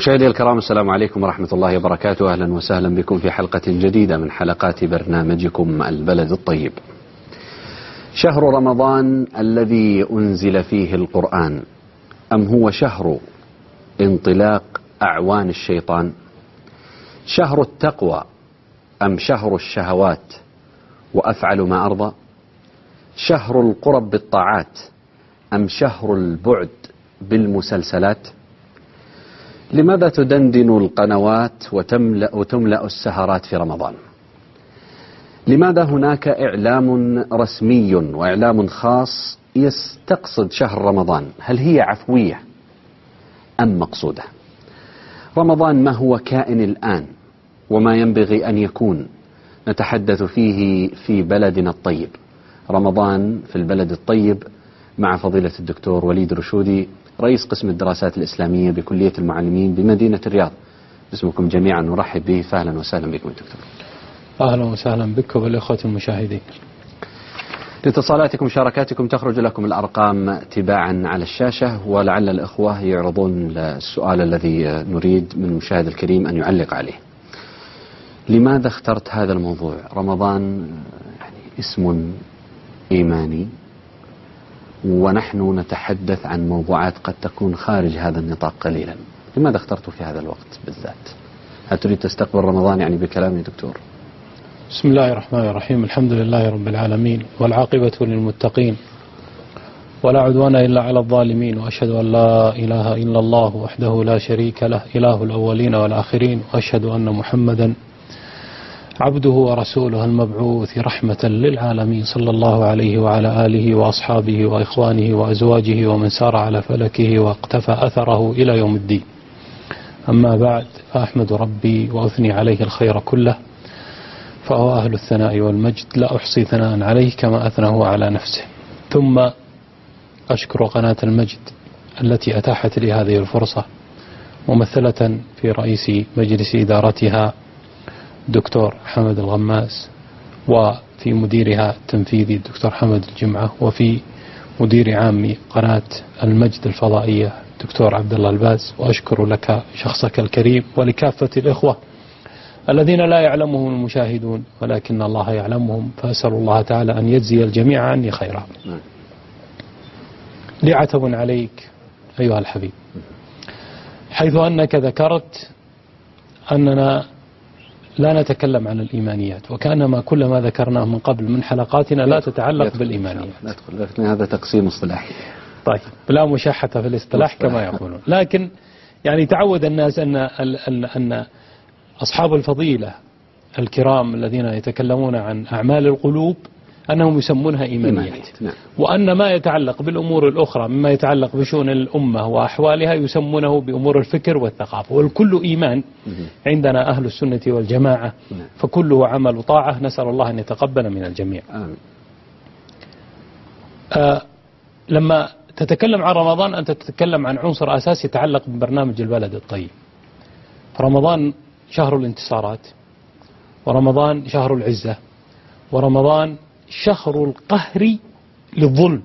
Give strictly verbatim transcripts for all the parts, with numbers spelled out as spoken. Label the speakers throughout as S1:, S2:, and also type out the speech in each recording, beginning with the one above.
S1: مشاهدي الكرام، السلام عليكم ورحمة الله وبركاته. أهلا وسهلا بكم في حلقة جديدة من حلقات برنامجكم البلد الطيب. شهر رمضان الذي أنزل فيه القرآن، أم هو شهر انطلاق أعوان الشيطان؟ شهر التقوى أم شهر الشهوات وأفعل ما أرضى؟ شهر القرب بالطاعات أم شهر البعد بالمسلسلات؟ لماذا تدندن القنوات وتملأ, وتملأ السهرات في رمضان؟ لماذا هناك إعلام رسمي وإعلام خاص يستقصد شهر رمضان؟ هل هي عفوية أم مقصودة؟ رمضان ما هو كائن الآن وما ينبغي أن يكون، نتحدث فيه في بلدنا الطيب. رمضان في البلد الطيب مع فضيلة الدكتور وليد رشودي، رئيس قسم الدراسات الإسلامية بكلية المعلمين بمدينة الرياض. باسمكم جميعا نرحب به، فأهلا وسهلا بكم دكتور.
S2: أهلا وسهلا بك وبالإخوة المشاهدين.
S1: لاتصالاتكم ومشاركاتكم تخرج لكم الأرقام تباعا على الشاشة، ولعل الإخوة يعرضون السؤال الذي نريد من المشاهد الكريم أن يعلق عليه. لماذا اخترت هذا الموضوع؟ رمضان يعني اسم إيماني، ونحن نتحدث عن موضوعات قد تكون خارج هذا النطاق قليلا. لماذا اخترته في هذا الوقت بالذات؟ هل تريد تستقبل رمضان يعني بكلام يا دكتور؟
S2: بسم الله الرحمن الرحيم، الحمد لله رب العالمين، والعاقبة للمتقين، ولا عدوان إلا على الظالمين، وأشهد أن لا إله إلا الله وحده لا شريك له، إله الأولين والآخرين، وأشهد أن محمدا عبده ورسوله المبعوث رحمة للعالمين، صلى الله عليه وعلى آله وأصحابه وإخوانه وأزواجه ومن سار على فلكه واقتفى أثره إلى يوم الدين. أما بعد، فأحمد ربي وأثني عليه الخير كله، فهو أهل الثناء والمجد، لا أحصي ثناء عليه كما أثناه على نفسه. ثم أشكر قناة المجد التي أتاحت لي هذه الفرصة، ممثلة في رئيس مجلس إدارتها دكتور حمد الغماس، وفي مديرها التنفيذي دكتور حمد الجمعة، وفي مدير عام قناة المجد الفضائية دكتور عبد الله الباز. وأشكر لك شخصك الكريم ولكافة الإخوة الذين لا يعلمهم المشاهدون ولكن الله يعلمهم، فأسأل الله تعالى أن يجزي الجميع عني خيرا. لي عتب عليك أيها الحبيب، حيث أنك ذكرت أننا لا نتكلم عن الإيمانيات، وكأنما كل ما ذكرناه من قبل من حلقاتنا لا تتعلق بالإيمانيات.
S1: لا تدخل، لكن هذا تقسيم اصطلاحي.
S2: طيب، لا مشاحة في الاصطلاح كما يقولون، لكن يعني تعود الناس أن أن أن أصحاب الفضيلة الكرام الذين يتكلمون عن أعمال القلوب أنهم يسمونها إيمانيات، وأن ما يتعلق بالأمور الأخرى مما يتعلق بشؤون الأمة وأحوالها يسمونه بأمور الفكر والثقافة. والكل إيمان عندنا أهل السنة والجماعة، فكله عمل طاعة، نسأل الله أن يتقبل من الجميع. آه لما تتكلم عن رمضان أنت تتكلم عن عنصر أساسي يتعلق ببرنامج البلد الطيب. رمضان شهر الانتصارات، ورمضان شهر العزة، ورمضان شهر القهر للظلم،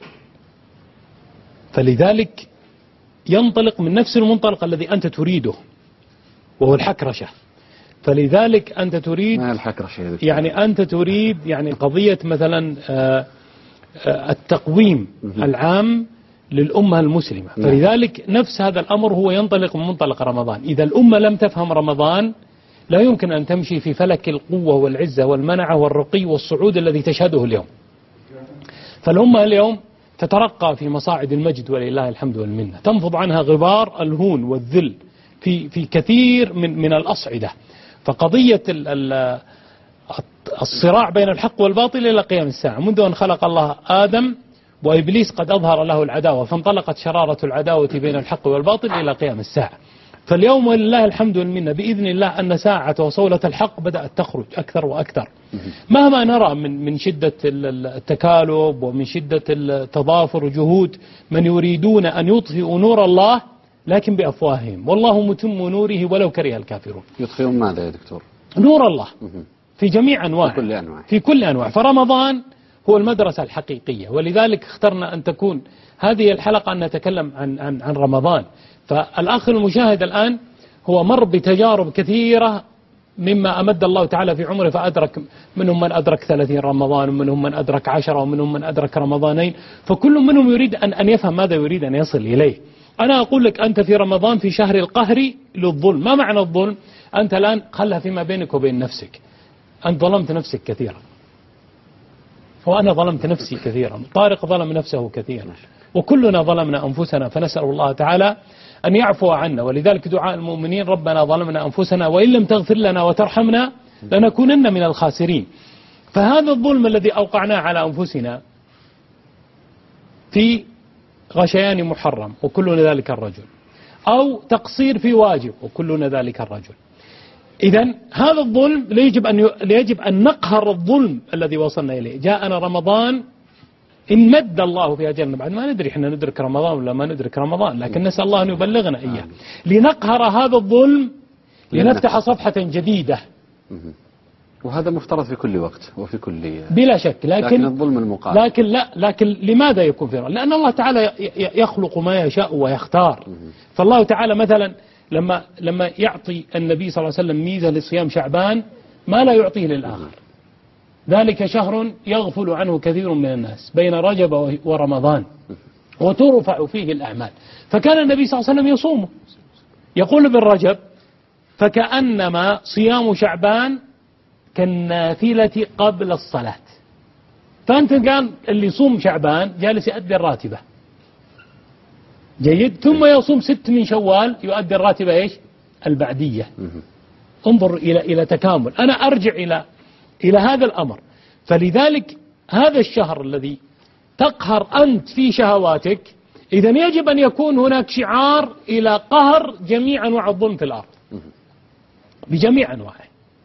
S2: فلذلك ينطلق من نفس المنطلق الذي أنت تريده وهو الحكرشة. فلذلك أنت تريد
S1: ما الحكرشة
S2: يعني أنت تريد يعني قضية مثلا التقويم العام للأمة المسلمة، فلذلك نفس هذا الأمر هو ينطلق من منطلق رمضان. إذا الأمة لم تفهم رمضان لا يمكن أن تمشي في فلك القوة والعزة والمنعة والرقي والصعود الذي تشهده اليوم. فالأمة اليوم تترقى في مصاعد المجد ولله الحمد والمنة، تنفض عنها غبار الهون والذل في في كثير من من الأصعدة. فقضية الصراع بين الحق والباطل إلى قيام الساعة، منذ أن خلق الله آدم وإبليس قد أظهر له العداوة، فانطلقت شرارة العداوة بين الحق والباطل إلى قيام الساعة. فاليوم ولله الحمد والمنة بإذن الله أن ساعة وصولة الحق بدأت تخرج أكثر وأكثر، مهما نرى من من شدة التكالب ومن شدة التضافر وجهود من يريدون أن يطفئوا نور الله، لكن بأفواههم، والله متم نوره ولو كره الكافرون.
S1: يطفئون ماذا يا دكتور؟
S2: نور الله في جميع أنواع،
S1: في كل أنواع.
S2: في كل أنواع. فرمضان هو المدرسة الحقيقية. ولذلك اخترنا أن تكون هذه الحلقة أن نتكلم عن, عن, عن رمضان. فالأخ المشاهد الآن هو مر بتجارب كثيرة مما أمد الله تعالى في عمره فأدرك، منهم من أدرك ثلاثين رمضان ومنهم من أدرك عشرة ومنهم من أدرك رمضانين، فكل منهم يريد أن, أن يفهم ماذا يريد أن يصل إليه. أنا أقول لك أنت في رمضان في شهر القهر للظلم. ما معنى الظلم؟ أنت الآن خلها فيما بينك وبين نفسك. أنت ظلمت نفسك كثيرا وأنا ظلمت نفسي كثيرا، طارق ظلم نفسه كثيرا، وكلنا ظلمنا أنفسنا، فنسأل الله تعالى أن يعفو عنا. ولذلك دعاء المؤمنين ربنا ظلمنا أنفسنا وإن لم تغفر لنا وترحمنا لنكونن من الخاسرين. فهذا الظلم الذي أوقعناه على أنفسنا في غشيان محرم وكلنا ذلك الرجل، أو تقصير في واجب وكلنا ذلك الرجل. إذن هذا الظلم يجب أن يجب أن نقهر الظلم الذي وصلنا إليه. جاءنا رمضان إن مد الله في أجلنا، بعد ما ندري إحنا ندرك رمضان ولا ما ندرك رمضان، لكن نسأل الله أن يبلغنا إياه لنقهر هذا الظلم لنفتح صفحة جديدة.
S1: وهذا مفترض في كل وقت وفي كل
S2: بلا شك. لكن,
S1: لكن الظلم المقابل
S2: لكن لا لكن لماذا يكون في رمضان؟ لأن الله تعالى يخلق ما يشاء ويختار. فالله تعالى مثلا لما لما يعطي النبي صلى الله عليه وسلم ميزة لصيام شعبان ما لا يعطيه للآخر. ذلك شهر يغفل عنه كثير من الناس بين رجب ورمضان وترفع فيه الأعمال. فكان النبي صلى الله عليه وسلم يصومه، يقول بالرجب فكأنما صيام شعبان كالنافلة قبل الصلاة. فأنت كان اللي يصوم شعبان جالس يؤدي الراتبة، جيد، ثم يصوم ست من شوال يؤدي الراتبة إيش؟ البعدية. انظر إلى إلى تكامل. أنا أرجع إلى إلى هذا الأمر. فلذلك هذا الشهر الذي تقهر أنت في شهواتك، إذن يجب أن يكون هناك شعار إلى قهر جميع أنواع الظلم في الأرض بجميع أنواعه،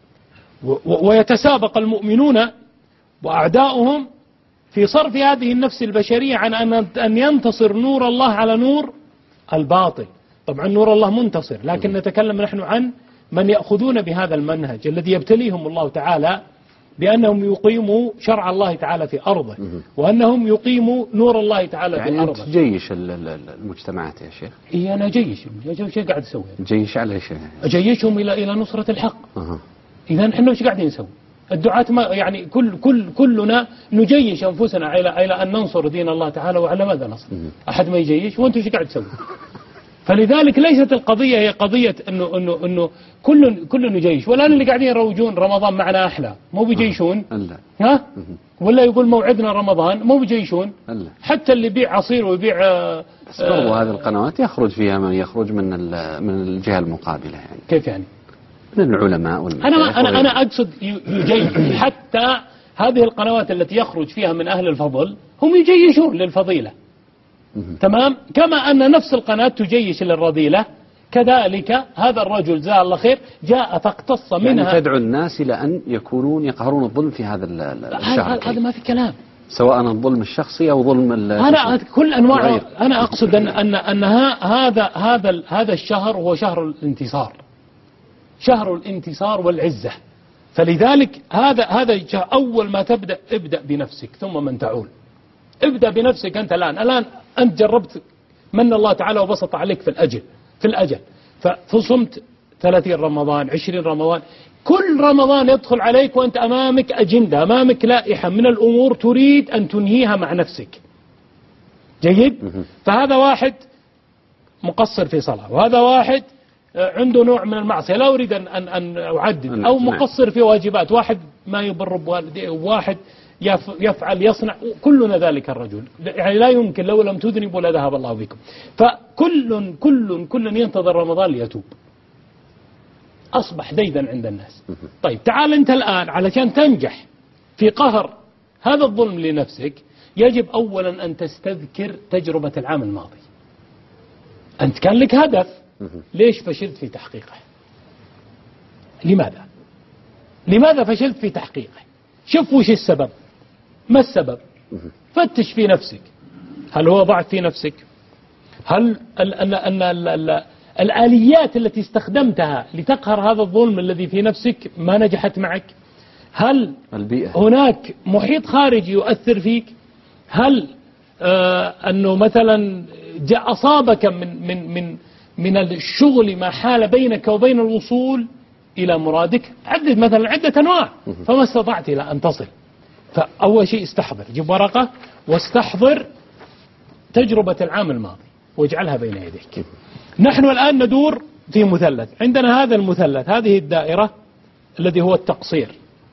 S2: ويتسابق المؤمنون وأعداؤهم في صرف هذه النفس البشرية عن أن ينتصر نور الله على نور الباطل. طبعا نور الله منتصر، لكن نتكلم نحن عن من يأخذون بهذا المنهج الذي يبتليهم الله تعالى بأنهم يقيموا شرع الله تعالى في أرضه، وأنهم يقيموا نور الله تعالى
S1: يعني
S2: في أرضه.
S1: يعني تجيش المجتمعات يا شيخ؟
S2: إيه أنا جيش شو قاعد أسوي؟
S1: جيش على شيء؟
S2: أجيشهم إلى إلى نصرة الحق.
S1: أه.
S2: إذا إحنا وش قاعدين نسوي؟ الدعاة ما يعني كل كل كلنا نجيش أنفسنا إلى إلى أن ننصر دين الله تعالى، وعلى ماذا نصر؟ أحد ما يجيش وأنتم وش قاعد تسوي؟ فلذلك ليست القضية هي قضية إنه إنه إنه كل كل نجيش، ولا اللي قاعدين يروجون رمضان معنا أحلى مو بيجيشون.
S1: أه.
S2: ها؟ ولا يقول موعدنا رمضان مو بيجيشون.
S1: أه.
S2: حتى اللي يبيع عصير ويبيع
S1: بس برضو هذه القنوات يخرج فيها من يخرج من من الجهة المقابلة يعني.
S2: كيف يعني؟
S1: من العلماء والمشايخ.
S2: أنا أنا أنا أقصد يجيش. حتى هذه القنوات التي يخرج فيها من أهل الفضل هم يجيشون للفضيلة. تمام؟ كما أن نفس القناة تجيش للرذيلة، كذلك هذا الرجل جزاه الله خير جاء فاقتص منها.
S1: يعني تدعو الناس إلى أن يكونون يقهرون الظلم في هذا الشهر.
S2: هذا ما في كلام.
S1: سواء الظلم الشخصي أو ظلم
S2: أنا كل أنواع. أنا أقصد أن أن أن هذا هذا هذا الشهر هو شهر الانتصار، شهر الانتصار والعزة. فلذلك هذا هذا أول ما تبدأ ابدأ بنفسك ثم من تعول. ابدأ بنفسك أنت الآن الآن أنت جربت من الله تعالى وبسط عليك في الأجل في الأجل فصمت ثلاثين رمضان عشرين رمضان، كل رمضان يدخل عليك وأنت أمامك أجندة، أمامك لائحة من الأمور تريد أن تنهيها مع نفسك. جيد؟ فهذا واحد مقصر في صلاة، وهذا واحد عنده نوع من المعصية لا أريد أن أن أن أعدد، أو مقصر في واجبات، واحد ما يبر بوالديه، وواحد يفعل يصنع، كلنا ذلك الرجل يعني لا يمكن لو لم تذنبوا لذهب الله بكم. فكل كل كل ينتظر رمضان ليتوب، أصبح ديدا عند الناس. طيب تعال أنت الآن علشان تنجح في قهر هذا الظلم لنفسك يجب أولا أن تستذكر تجربة العام الماضي. أنت كان لك هدف، ليش فشلت في تحقيقه؟ لماذا؟ لماذا فشلت في تحقيقه؟ شوف وش السبب، ما السبب؟ فتش في نفسك. هل هو ضعف في نفسك؟ هل ال أن أن ال ال الآليات التي استخدمتها لتقهر هذا الظلم الذي في نفسك ما نجحت معك؟ هل
S1: البيئة.
S2: هناك محيط خارجي يؤثر فيك؟ هل آه أنه مثلا جاء أصابك من من من من الشغل ما حال بينك وبين الوصول إلى مرادك؟ عدد مثلا عدة أنواع فما استطعت إلى أن تصل. فأول شيء استحضر، جيب ورقة واستحضر تجربة العام الماضي واجعلها بين يديك. نحن الآن ندور في مثلث، عندنا هذا المثلث، هذه الدائرة الذي هو التقصير،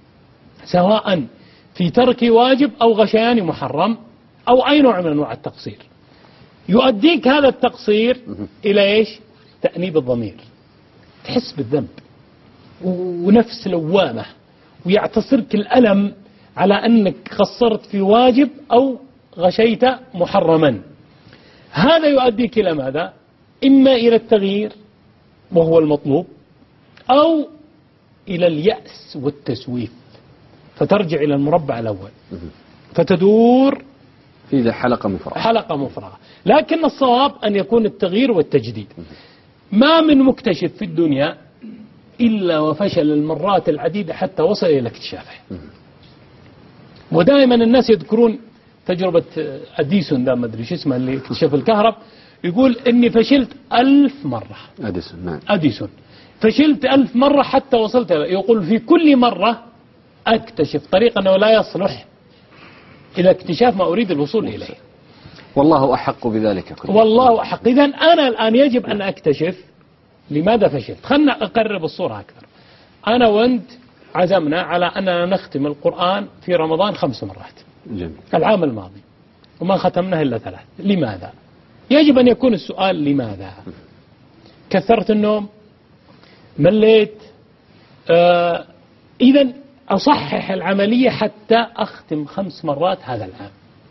S2: سواء في ترك واجب أو غشيان محرم أو أي نوع من أنواع التقصير. يؤديك هذا التقصير إلى إيش؟ تأنيب الضمير، تحس بالذنب ونفس لوامة، ويعتصرك الألم على أنك قصرت في واجب أو غشيت محرما. هذا يؤديك إلى ماذا؟ إما إلى التغيير وهو المطلوب، أو إلى اليأس والتسويف، فترجع إلى المربع الأول فتدور
S1: في حلقة مفرغة
S2: حلقة مفرغة. لكن الصواب أن يكون التغيير والتجديد. ما من مكتشف في الدنيا إلا وفشل المرات العديدة حتى وصل إلى اكتشافه. ودائما الناس يذكرون تجربة أديسون، ده ما أدري شو اسمه، اللي اكتشف الكهرب، يقول إني فشلت ألف مرة.
S1: أديسون نعم.
S2: أديسون فشلت ألف مرة حتى وصلت، يقول في كل مرة أكتشف طريقا أنه لا يصلح إلى اكتشاف ما أريد الوصول إليه.
S1: والله أحق بذلك كله.
S2: والله أحق. إذن أنا الآن يجب أن أكتشف لماذا فشلت. خلنا أقرب الصورة أكثر. أنا وأنت عزمنا على أننا نختم القرآن في رمضان خمس مرات
S1: جميل.
S2: العام الماضي وما ختمناه إلا ثلاث. لماذا؟ يجب أن يكون السؤال لماذا؟ كثرت النوم، مليت، آه إذن أصحح العملية حتى أختم خمس مرات هذا العام.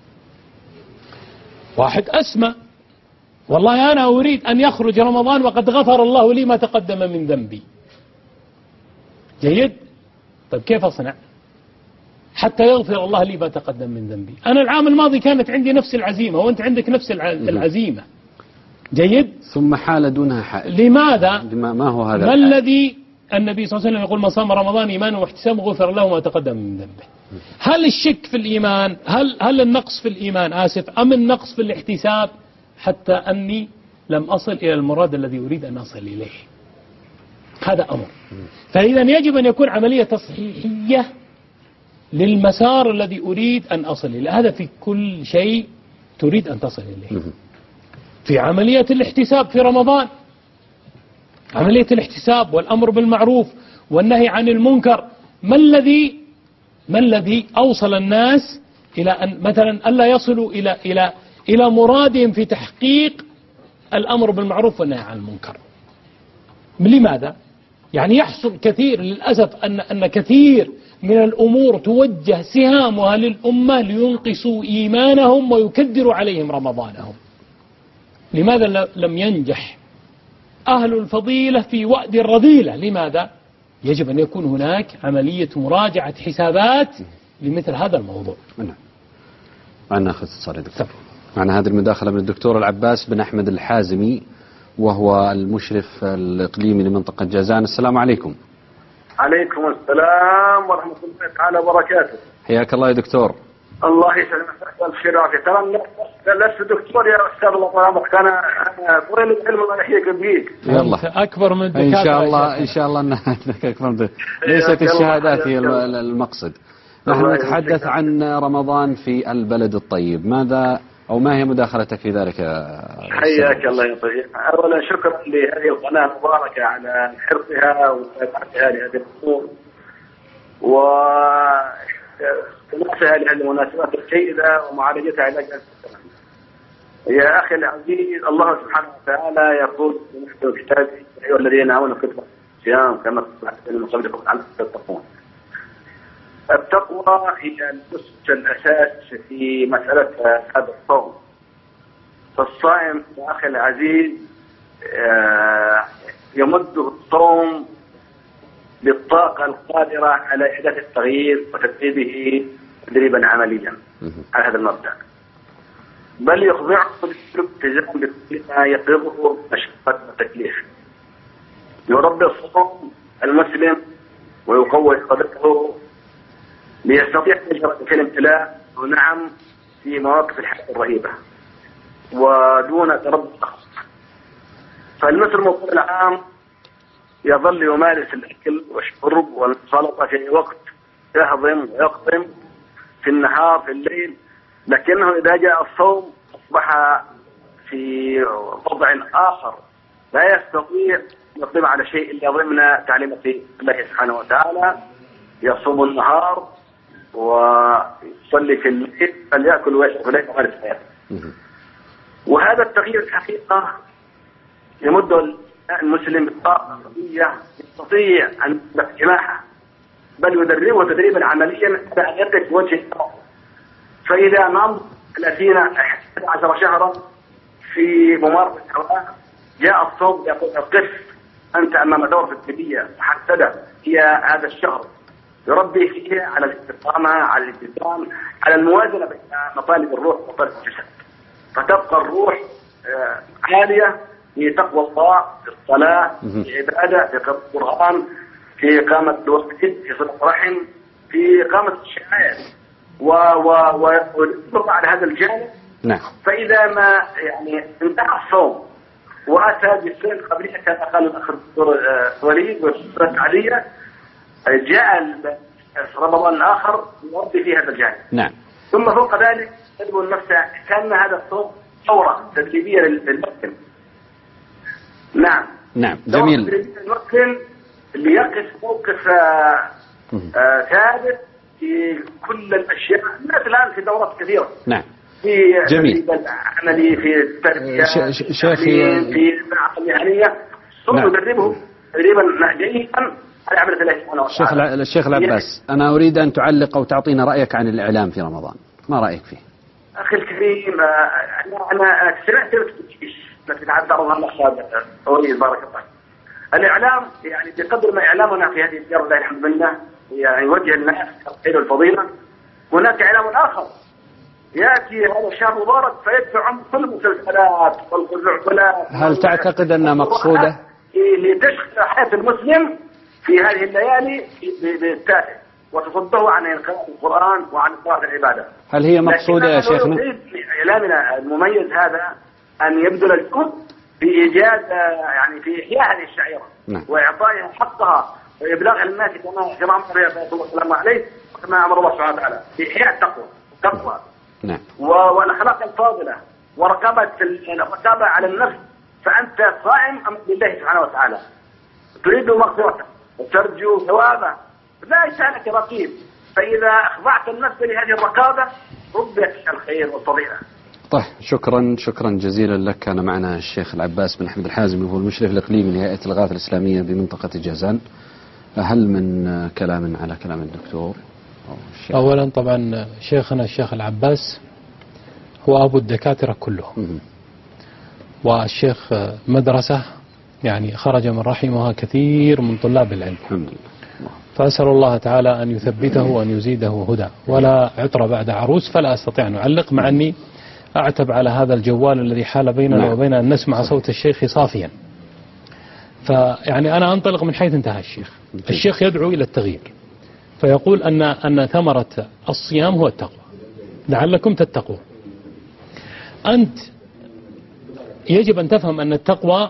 S2: واحد أسمى، والله أنا أريد أن يخرج رمضان وقد غفر الله لي ما تقدم من ذنبي. جيد؟ طيب كيف أصنع حتى يغفر الله لي ما تقدم من ذنبي؟ أنا العام الماضي كانت عندي نفس العزيمة وأنت عندك نفس العزيمة. جيد؟
S1: ثم حال دونها حائل.
S2: لماذا؟
S1: ما هو هذا
S2: ما
S1: الحال؟
S2: الذي النبي صلى الله عليه وسلم يقول: من صام رمضان إيمانا واحتسابا غفر له ما تقدم من ذنبه. هل الشك في الإيمان، هل هل النقص في الإيمان آسف أم النقص في الاحتساب حتى أني لم أصل إلى المراد الذي أريد أن أصل إليه؟ هذا أمر. فإذا يجب أن يكون عملية تصحيحية للمسار الذي أريد أن أصل إليه. هذا في كل شيء تريد أن تصل إليه. في عملية الاحتساب في رمضان، عملية الاحتساب والأمر بالمعروف والنهي عن المنكر، ما الذي ما الذي أوصل الناس إلى أن مثلا ألا يصلوا إلى إلى إلى مرادهم في تحقيق الأمر بالمعروف والنهي عن المنكر؟ لماذا؟ يعني يحصل كثير للأسف أن أن كثير من الأمور توجه سهامها للأمة لينقصوا إيمانهم ويكدروا عليهم رمضانهم. لماذا لم ينجح أهل الفضيلة في وأد الرذيلة؟ لماذا؟ يجب أن يكون هناك عملية مراجعة حسابات لمثل هذا الموضوع.
S1: نعم. معنا أخذ اتصال يا دكتور. معنا هذه المداخلة من الدكتور العباس بن أحمد الحازمي، وهو المشرف الإقليمي لمنطقة جازان. السلام عليكم.
S3: عليكم السلام ورحمة الله تعالى وبركاته.
S1: حياك الله يا دكتور.
S3: الله يسلمك الخير والعافية. ترى لست دكتور يا أستاذ، الله طالما كان أنا طويل العلم الله يحييك بيك.
S2: يلا أكبر من الدكاترة
S1: إن شاء الله إن شاء الله أنها أكبر من ليست الشهادات هي المقصد. نحن نتحدث عن رمضان في البلد الطيب. ماذا أو ما هي مداخلتك في ذلك يا
S3: حياك الله يطيب. أولا شكرا لهذه القناة المباركة على حرصها ومتابعتها لهذه الأمور واستماعها لهذه المناسبات الجيدة ومعالجتها علاج السلام. يا أخي العزيز، الله سبحانه وتعالى يقول في كتابه: يا أيها الذين آمنوا كتبوا الصيام كما كتب على الذين من قبلكم لعلكم تتقون. التقوى هي الأسس الأساس في مسألة هذا الصوم. فالصائم يا أخي العزيز يمده الصوم بالطاقة القادرة على إحداث التغيير وتدريبه تدريبا عمليا على هذا المبدأ، بل يخضعه بالالتزام بكل ما يقربه مشقة وتكليف. يربي الصوم المسلم ويقوي قدرته ليستطيع أن يجرى في الامتلاء، ونعم في مواقف الحياة الرهيبة ودون تردد. فالمصري طول العام يظل يمارس الأكل والشرب والسلطة في وقت، يهضم ويقطم في النهار في الليل، لكنه إذا جاء الصوم أصبح في وضع آخر لا يستطيع يقدم على شيء إلا ضمن تعليمات الله سبحانه وتعالى. يصوم النهار ويصلي في الليل، فليأكل ويشرب ولا يمارس حياته. وهذا التغيير الحقيقة يمد المسلم بالطاقة القوية يستطيع أن يجمعها، بل يدربه تدريبا عمليا حتى أن يدرك وجه الأمر. فإذا نام ثلاثين أحد عشر شهرا في ممارسة الهواء، جاء الصوم يقول قف أنت أمام دورة تدريبية محددة هي هذا الشهر، يربي فيها على الاستقامة، على الالتزام، على الموازنة بين مطالب الروح ومطالب الجسد، فتبقى الروح عالية في تقوى الله، في الصلاة، في عبادة، في قراءة القرآن، في إقامة الوقت، في صلة الرحم، في إقامة الشعائر، و و و على هذا الجانب.
S1: نعم.
S3: فإذا ما يعني انتهى الصوم وأتى بالسنة قبلية كما قال الأخ الدكتور وليد والدكتورة علية، جاء رمضان الآخر يربي في هذا الجانب.
S1: نعم.
S3: ثم فوق ذلك تدعو النفس كأن هذا الصوم ثورة تدريبية للمسلم. نعم.
S1: نعم. جميل.
S3: المسلم اللي يقف موقف آه آه ثابت في كل الأشياء. الناس الآن في دورات كثيرة.
S1: نعم.
S3: في
S1: جميل.
S3: عملي، في التربية،
S1: شيخي
S3: في العقل المهنية، ثم يدربه تدريبا جيدا على عمل الله سبحانه وتعالى.
S1: الشيخ الشيخ العباس، أنا أريد أن تعلق أو تعطينا رأيك عن الإعلام في رمضان، ما رأيك فيه؟
S3: أخي الكريم، أنا أنا سمعت التي تعبر عنها الأخ أولي بارك الله. الإعلام يعني بقدر ما إعلامنا في هذه الديار الله الحمد لله يعني يوجه الناس الخير والفضيلة، هناك إعلام آخر يأتي هذا الشهر مبارك فيدفع عن كل المسلسلات والعقلات.
S1: هل تعتقد أن مقصوده
S3: لتشغل حياة المسلم في هذه الليالي بالتافه وتصده عن قراءة القرآن وعن قراءة العبادة؟
S1: هل هي مقصودة يا شيخنا؟
S3: إعلامنا المميز هذا أن يبذل الجهد في إيجاد يعني في إحياء هذه الشعيرة. نعم. وإعطائها حقها وإبلاغها للناس كما كما أمر الرسول صلى الله عليه وكما أمر الله سبحانه وتعالى في إحياء التقوى التقوى.
S1: نعم.
S3: والأخلاق الفاضلة ورقابة الرقابة على النفس. فأنت صائم أمام الله سبحانه وتعالى تريد مغفرته وترجو ثوابه، لا يسألك رقيب. فإذا أخضعت النفس لهذه الرقابة ربك الخير والفضيلة.
S1: طيب، شكرا شكرا جزيلا لك. كان معنا الشيخ العباس بن أحمد الحازمي، وهو المشرف الإقليمي لهيئة الإغاثة الإسلامية بمنطقة جازان. هل من كلام على كلام الدكتور؟
S2: أولا طبعا شيخنا الشيخ العباس هو أبو الدكاترة كلهم، والشيخ مدرسة يعني خرج من رحمها كثير من طلاب العلم. الحمد لله. فأسأل الله تعالى أن يثبته وأن يزيده هدى، ولا عطر بعد عروس، فلا أستطيع أن أعلق، مع أني أعتب على هذا الجوال الذي حال بيننا وبين أن نسمع صوت الشيخ صافيا. فيعني أنا أنطلق من حيث انتهى الشيخ. الشيخ يدعو إلى التغيير، فيقول أن أن ثمرة الصيام هو التقوى، لعلكم تتقون. أنت يجب أن تفهم أن التقوى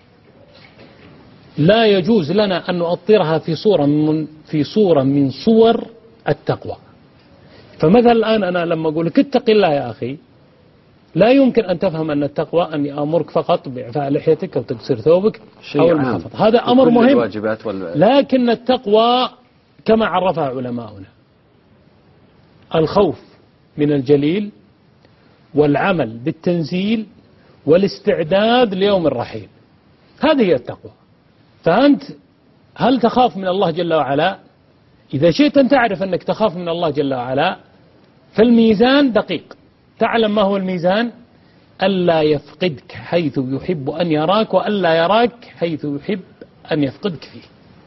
S2: لا يجوز لنا أن نؤطرها في صورة من في صورة من صور التقوى. فمثلا الآن أنا لما أقول لك اتق الله يا أخي، لا يمكن أن تفهم أن التقوى أني أمرك فقط بإعفاء لحيتك أو تقصير ثوبك أو المخفض. هذا أمر مهم، لكن التقوى كما عرفها علماؤنا الخوف من الجليل، والعمل بالتنزيل، والاستعداد ليوم الرحيل. هذه هي التقوى. فأنت هل تخاف من الله جل وعلا؟ إذا شئت أن تعرف أنك تخاف من الله جل وعلا فالميزان دقيق. تعلم ما هو الميزان؟ ألا يفقدك حيث يحب أن يراك، وألا يراك حيث يحب أن يفقدك فيه.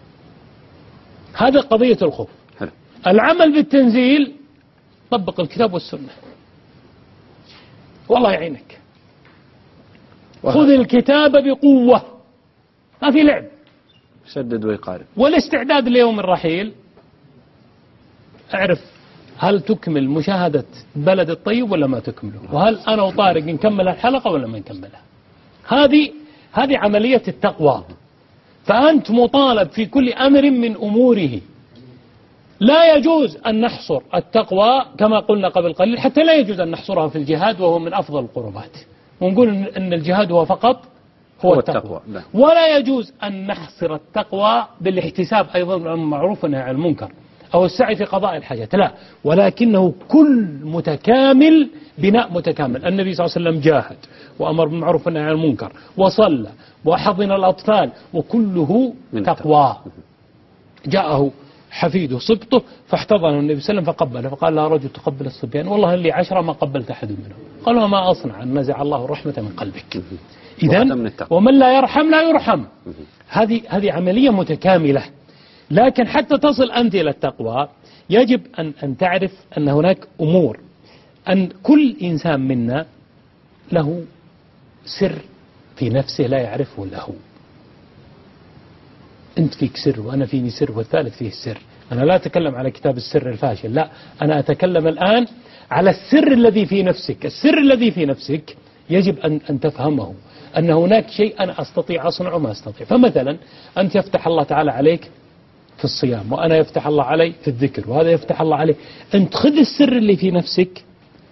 S2: هذا قضية الخوف. العمل بالتنزيل، طبق الكتاب والسنة، والله يعينك. خذ الكتاب بقوة، ما في لعب،
S1: سدد ويقارب.
S2: والاستعداد ليوم الرحيل، اعرف هل تكمل مشاهدة بلد الطيب ولا ما تكمله؟ وهل أنا وطارق نكمل الحلقة ولا ما نكملها؟ هذه هذه عملية التقوى. فأنت مطالب في كل أمر من أموره. لا يجوز أن نحصر التقوى كما قلنا قبل قليل، حتى لا يجوز أن نحصرها في الجهاد وهو من أفضل القربات، ونقول أن الجهاد هو فقط هو, هو التقوى. التقوى. ولا يجوز أن نحصر التقوى بالاحتساب أيضا معروف عن المنكر أو السعي في قضاء الحاجات، لا، ولكنه كل متكامل بناء متكامل. النبي صلى الله عليه وسلم جاهد وأمر بالمعروف والنهي عن المنكر وصلى وحضن الأطفال، وكله تقوى. جاءه حفيده صبته فاحتضنه النبي صلى الله عليه وسلم فقبله، فقال له رجل تقبل الصبيان، والله اللي عشرة ما قبلت أحد منهم. قال وما أصنع أن نزع الله الرحمة من قلبك. إذن ومن لا يرحم لا يرحم. هذه هذه عملية متكاملة. لكن حتى تصل أنت إلى التقوى يجب أن أن تعرف أن هناك أمور، أن كل إنسان منا له سر في نفسه لا يعرفه إلا هو. أنت فيك سر وأنا فيني سر والثالث فيه سر. أنا لا أتكلم على كتاب السر الفاشل، لا، أنا أتكلم الآن على السر الذي في نفسك. السر الذي في نفسك يجب أن أن تفهمه، أن هناك شيء أنا أستطيع أصنعه ما أستطيع. فمثلا أنت يفتح الله تعالى عليك في الصيام، وأنا يفتح الله علي في الذكر، وهذا يفتح الله عليه. أنت خذ السر اللي في نفسك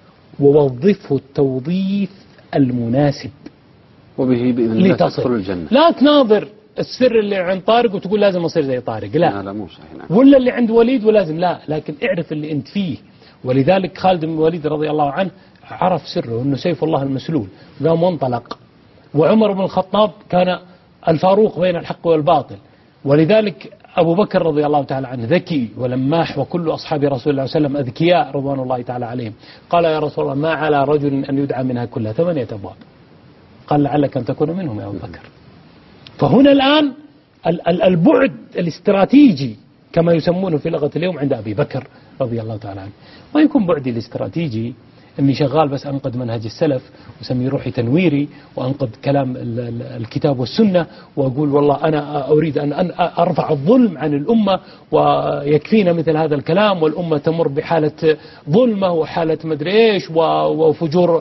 S2: ووظفه التوظيف المناسب،
S1: وبه بإذن الله تدخل الجنة.
S2: لا تناظر السر اللي عند طارق وتقول لازم أصير زي طارق، لا,
S1: لا, لا مو صحيح.
S2: ولا اللي عند وليد ولازم، لا، لكن اعرف اللي أنت فيه. ولذلك خالد بن الوليد رضي الله عنه عرف سره أنه سيف الله المسلول، قام وانطلق. وعمر بن الخطاب كان الفاروق بين الحق والباطل. ولذلك أبو بكر رضي الله تعالى عنه ذكي ولماح، وكل أصحاب رسول الله صلى الله عليه وسلم أذكياء رضوان الله تعالى عليهم. قال يا رسول الله ما على رجل أن يدعى منها كلها ثمانية أبواب. قال لعلك أن تكون منهم يا أبو بكر. فهنا الآن البعد الاستراتيجي كما يسمونه في لغة اليوم عند أبي بكر رضي الله تعالى عنه. ويكون بعدي الاستراتيجي أني شغال بس أنقد منهج السلف وسمي روحي تنويري، وأنقد كلام الكتاب والسنة، وأقول والله أنا أريد أن أرفع الظلم عن الأمة ويكفينا مثل هذا الكلام، والأمة تمر بحالة ظلمة وحالة مدري إيش وفجور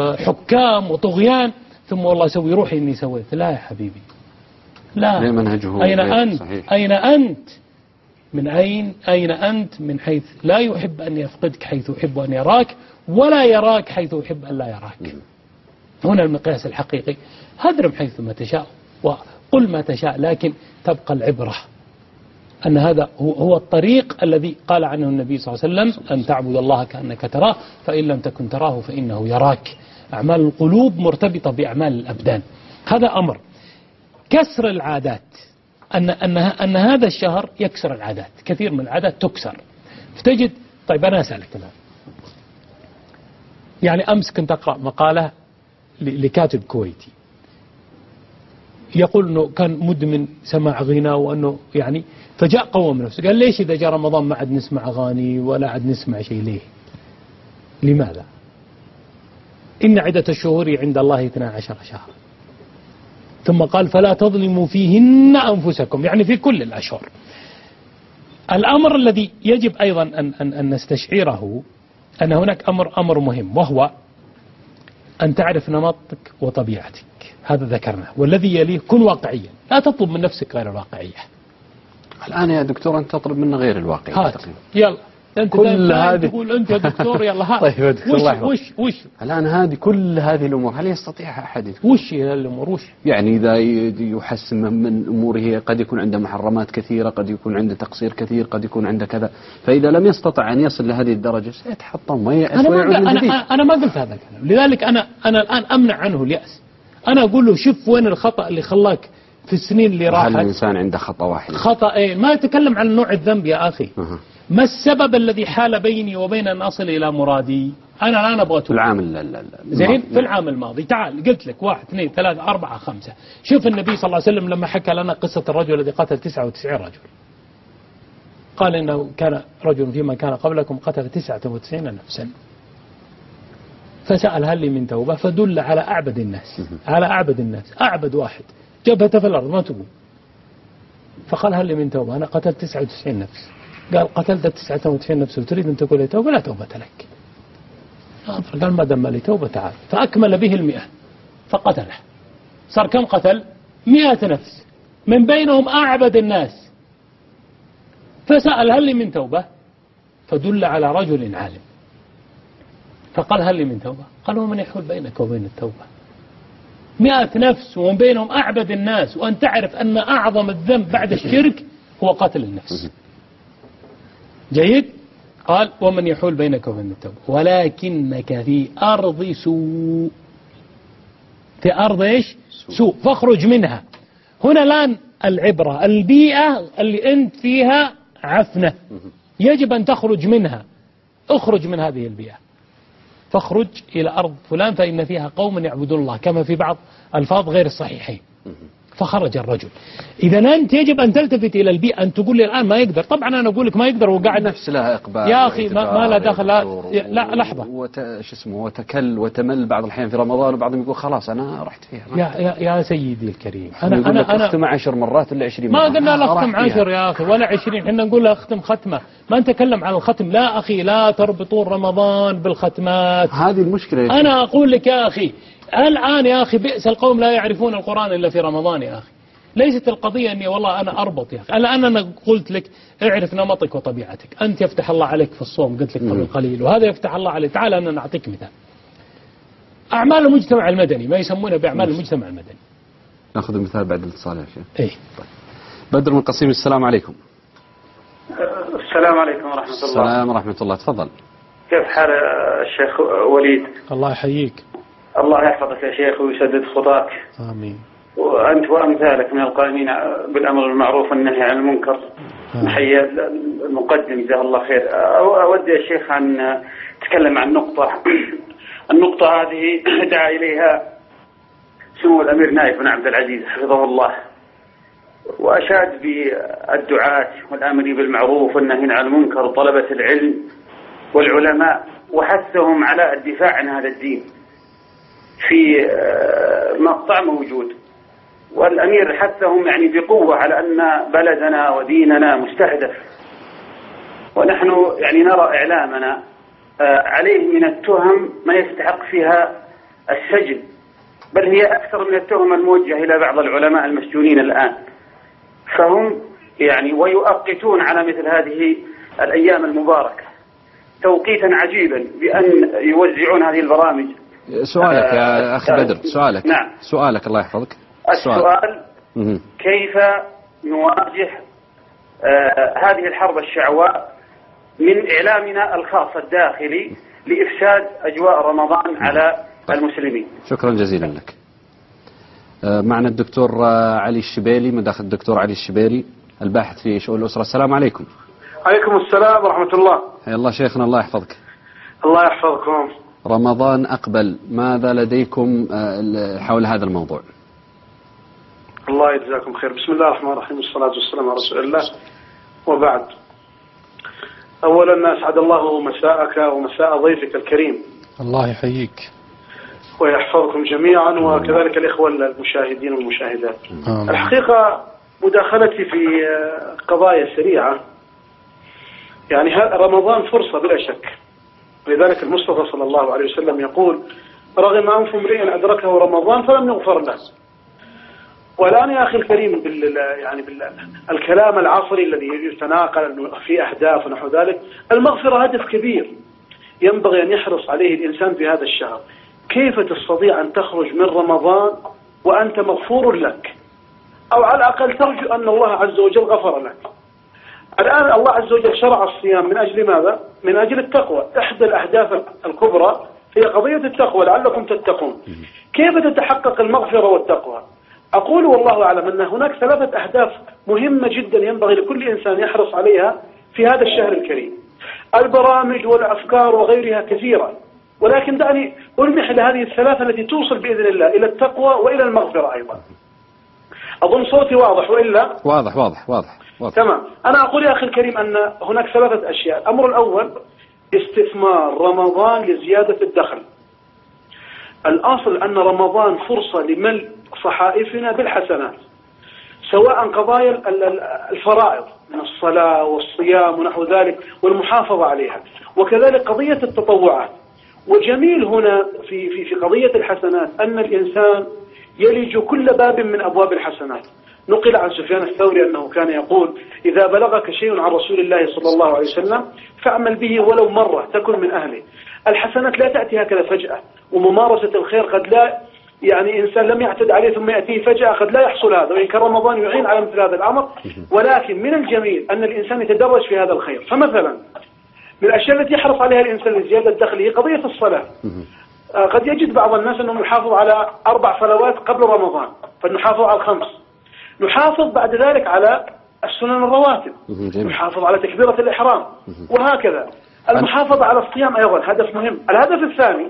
S2: حكام وطغيان، ثم والله أسوي روحي إني سويت. لا يا حبيبي، لا. أين أنت؟ صحيح. أين أنت؟ من أين أين أنت من حيث لا يحب أن يفقدك حيث يحب أن يراك، ولا يراك حيث يحب أن لا يراك. هنا المقياس الحقيقي. هدرم حيث ما تشاء وقل ما تشاء، لكن تبقى العبرة أن هذا هو الطريق الذي قال عنه النبي صلى الله عليه وسلم أن تعبد الله كأنك تراه فإن لم تكن تراه فإنه يراك. أعمال القلوب مرتبطة بأعمال الأبدان. هذا أمر. كسر العادات، أن, أن, أن هذا الشهر يكسر العادات، كثير من العادات تكسر. فتجد طيب أنا أسألك الآن، يعني أمس كنت أقرأ مقالة لكاتب كويتي يقول أنه كان مدمن سماع غنى، وأنه يعني فجاء قوم نفسه قال ليش إذا جاء رمضان ما عاد نسمع أغاني ولا عاد نسمع شيء؟ ليه؟ لماذا؟ إن عدة الشهور عند الله اثنا عشر شهرا، ثم قال فلا تظلموا فيهن أنفسكم، يعني في كل الأشهر. الأمر الذي يجب أيضا أن, أن, أن نستشعره أن هناك أمر أمر مهم، وهو أن تعرف نمطك وطبيعتك. هذا ذكرناه. والذي يليه كن واقعيا، لا تطلب من نفسك غير الواقعية.
S1: الآن يا دكتور أنت تطلب منا غير الواقعية.
S2: يلا أنت
S1: كل هذه
S2: تقول أنت يا دكتور يلا ها.
S1: طيب يا دكتور
S2: وش, وش وش
S1: الآن هذه كل هذه الأمور هل يستطيعها أحد؟
S2: وش هي الأمور؟ وش
S1: يعني إذا يحسن من أموره قد يكون عنده محرمات كثيرة، قد يكون عنده تقصير كثير، قد يكون عنده كذا، فإذا لم يستطع أن يصل لهذه الدرجة سيتحطم ويأس ويعود من جديد.
S2: أنا, أنا ما قلت هذا الكلام، لذلك أنا أنا الآن أمنع عنه اليأس. أنا أقول له شوف وين الخطأ اللي خلاك في السنين اللي راحت.
S1: هل الإنسان عنده خطأ واحد؟
S2: خطأ إيه؟ ما يتكلم عن نوع الذنب يا أخي. أه. ما السبب الذي حال بيني وبين أن أصل إلى مرادي؟ أنا الآن أبغى
S1: في العام لا لا لا
S2: زين في العام الماضي. تعال قلت لك واحد اثنين ثلاثة أربعة خمسة. شوف النبي صلى الله عليه وسلم لما حكى لنا قصة الرجل الذي قتل تسعة وتسعين رجل، قال إنه كان رجل فيما كان قبلكم قتل تسعة وتسعين نفسا، فسأل هل لي من توبة، فدل على أعبد الناس على أعبد الناس أعبد واحد جبهته في الأرض ما تقوم، فقال هل لي من توبة، أنا قتلت تسعة وتسعين نفس. قال قتلت تسعة وتسعين نفس وتريد أن تقول لي توبة؟ لا توبة لك. قال ما دام لي توبة تعال. فأكمل به المئة فقتله. صار كم قتل؟ مئة نفس، من بينهم أعبد الناس. فسأل هل لي من توبة؟ فدل على رجل عالم فقال هل لي من توبة؟ قال ومن يحول بينك وبين التوبة؟ مئة نفس ومن بينهم أعبد الناس، وأن تعرف أن أعظم الذنب بعد الشرك هو قتل النفس. جيد؟ قال ومن يحول بينك وبين التوبة ولكنك في أرض سوء. في أرض إيش؟ سوء، فاخرج منها. هنا الآن العبرة البيئة اللي أنت فيها عفنة، يجب أن تخرج منها. اخرج من هذه البيئة، فاخرج إلى أرض فلان فإن فيها قوم يعبدون الله، كما في بعض الفاظ غير الصحيحين. فخرج الرجل. إذا أنت يجب أن تلتفت إلى البيئة. أن تقول لي الآن ما يقدر، طبعا أنا أقول لك ما يقدر وقاعد
S1: نفس لها إقبال
S2: يا أخي ما, ما لا دخل. لا, لا لحظة
S1: وت... شو اسمه وتكل وتمل بعض الأحيان في رمضان، وبعضهم يقول خلاص أنا رحت فيها.
S2: يا, يا, يا سيدي الكريم، أنا
S1: أنا أنا أختم عشر مرات ولا عشرين
S2: ما
S1: مرة.
S2: قلنا لا أختم عشر يا أخي ولا عشرين، إحنا نقول لا أختم ختمة، ما نتكلم عن الختم. لا أخي لا تربطون رمضان بالختمات،
S1: هذه المشكلة.
S2: أنا أقول لك يا أخي الآن يا أخي بئس القوم لا يعرفون القرآن إلا في رمضان يا أخي. ليست القضية أني والله أنا أربط يا أخي. الآن أنا قلت لك اعرف نمطك وطبيعتك. أنت يفتح الله عليك في الصوم، قلت لك قبل قليل، وهذا يفتح الله عليك. تعال أنا نعطيك مثال. أعمال المجتمع المدني، ما يسمونه بأعمال المجتمع المدني.
S1: نأخذ مثال بعد الاتصال يا شيخ.
S2: إيه.
S1: طيب. بدر من قصيم، السلام عليكم.
S4: السلام عليكم ورحمة الله.
S1: السلام ورحمة الله، تفضل.
S4: كيف حال الشيخ وليد؟
S2: الله يحييك.
S4: الله يحفظك يا شيخ ويسدد خطاك.
S2: آمين.
S4: وأنت وأمثالك من القائمين بالأمر بالمعروف والنهي عن المنكر. نحيي المقدم جزاه الله خير. أودي يا شيخ أن تكلم عن نقطة النقطة هذه دعا إليها سمو الأمير نايف بن عبد العزيز حفظه الله، وأشاد بالدعاة والآمرين بالمعروف والنهي عن المنكر وطلبة العلم والعلماء، وحثهم على الدفاع عن هذا الدين في مقطع موجود. والأمير حثهم يعني بقوة على أن بلدنا وديننا مستهدف، ونحن يعني نرى إعلامنا عليه من التهم ما يستحق فيها السجن، بل هي أكثر من التهم الموجهة إلى بعض العلماء المسجونين الآن. فهم يعني ويؤقتون على مثل هذه الأيام المباركة توقيتا عجيبا بأن يوزعون هذه البرامج.
S1: سؤالك يا أخي بدر، سؤالك.
S4: نعم.
S1: سؤالك الله يحفظك.
S4: السؤال كيف نواجه آه هذه الحرب الشعواء من إعلامنا الخاص الداخلي لإفساد أجواء رمضان على المسلمين.
S1: شكرا جزيلا لك. آه معنا الدكتور آه علي الشبيلي، مداخل الدكتور علي الشبيلي الباحث في شؤون الأسرة. السلام عليكم.
S5: عليكم السلام ورحمة الله.
S1: حيا الله شيخنا، الله يحفظك.
S5: الله يحفظكم.
S1: رمضان أقبل، ماذا لديكم آه حول هذا الموضوع؟
S5: الله يجزاكم خير. بسم الله الرحمن الرحيم، والصلاة والسلام على رسول الله، وبعد. أولا أسعد الله مساءك ومساء ضيفك الكريم.
S2: الله يحييك
S5: ويحفظكم جميعا، وكذلك الإخوة المشاهدين والمشاهدات.
S2: آمين.
S5: الحقيقة مداخلتي في قضايا سريعة. يعني رمضان فرصة بلا شك، لذلك المصطفى صلى الله عليه وسلم يقول رغم أنف امرئ أدركه رمضان فلم يغفر له. والآن يا أخي الكريم بال يعني بالكلام العصري الذي يتناقل في أهداف ونحو ذلك، المغفرة هدف كبير ينبغي أن يحرص عليه الإنسان في هذا الشهر. كيف تستطيع أن تخرج من رمضان وأنت مغفور لك، أو على الأقل ترجو أن الله عز وجل غفر لك؟ الآن الله عز وجل شرع الصيام من أجل ماذا؟ من أجل التقوى. إحدى الأهداف الكبرى هي قضية التقوى، لعلكم تتقون. كيف تتحقق المغفرة والتقوى؟ أقول والله أعلم أن هناك ثلاثة أهداف مهمة جدا ينبغي لكل إنسان يحرص عليها في هذا الشهر الكريم. البرامج والأفكار وغيرها كثيرة، ولكن دعني ألمح لهذه الثلاثة التي توصل بإذن الله إلى التقوى وإلى المغفرة أيضا. أظن صوتي واضح وإلا؟
S1: واضح واضح واضح, واضح.
S5: تمام. أنا أقول يا أخي الكريم أن هناك ثلاثة أشياء. الأمر الأول استثمار رمضان لزيادة الدخل. الأصل أن رمضان فرصة لملء صحائفنا بالحسنات، سواء قضايا الفرائض من الصلاة والصيام ونحو ذلك والمحافظة عليها، وكذلك قضية التطوعات. وجميل هنا في في في قضية الحسنات أن الإنسان يلج كل باب من أبواب الحسنات. نقل عن سفيان الثوري أنه كان يقول: إذا بلغك شيء عن رسول الله صلى الله عليه وسلم فاعمل به ولو مرة تكن من أهله. الحسنات لا تأتي هكذا فجأة، وممارسة الخير قد لا يعني إنسان لم يعتد عليه ثم يأتيه فجأة قد لا يحصل هذا، وإن كان رمضان يعين على مثل هذا الأمر. ولكن من الجميل أن الإنسان يتدرج في هذا الخير. فمثلا من الأشياء التي يحرص عليها الإنسان لزيادة دخله قضية الصلاة. قد يجد بعض الناس أنهم يحافظوا على أربع صلوات قبل رمضان، فنحافظ على الخمس، نحافظ بعد ذلك على السنن الرواتب، نحافظ على تكبيرة الإحرام، وهكذا. المحافظة على الصيام أيضا هدف مهم. الهدف الثاني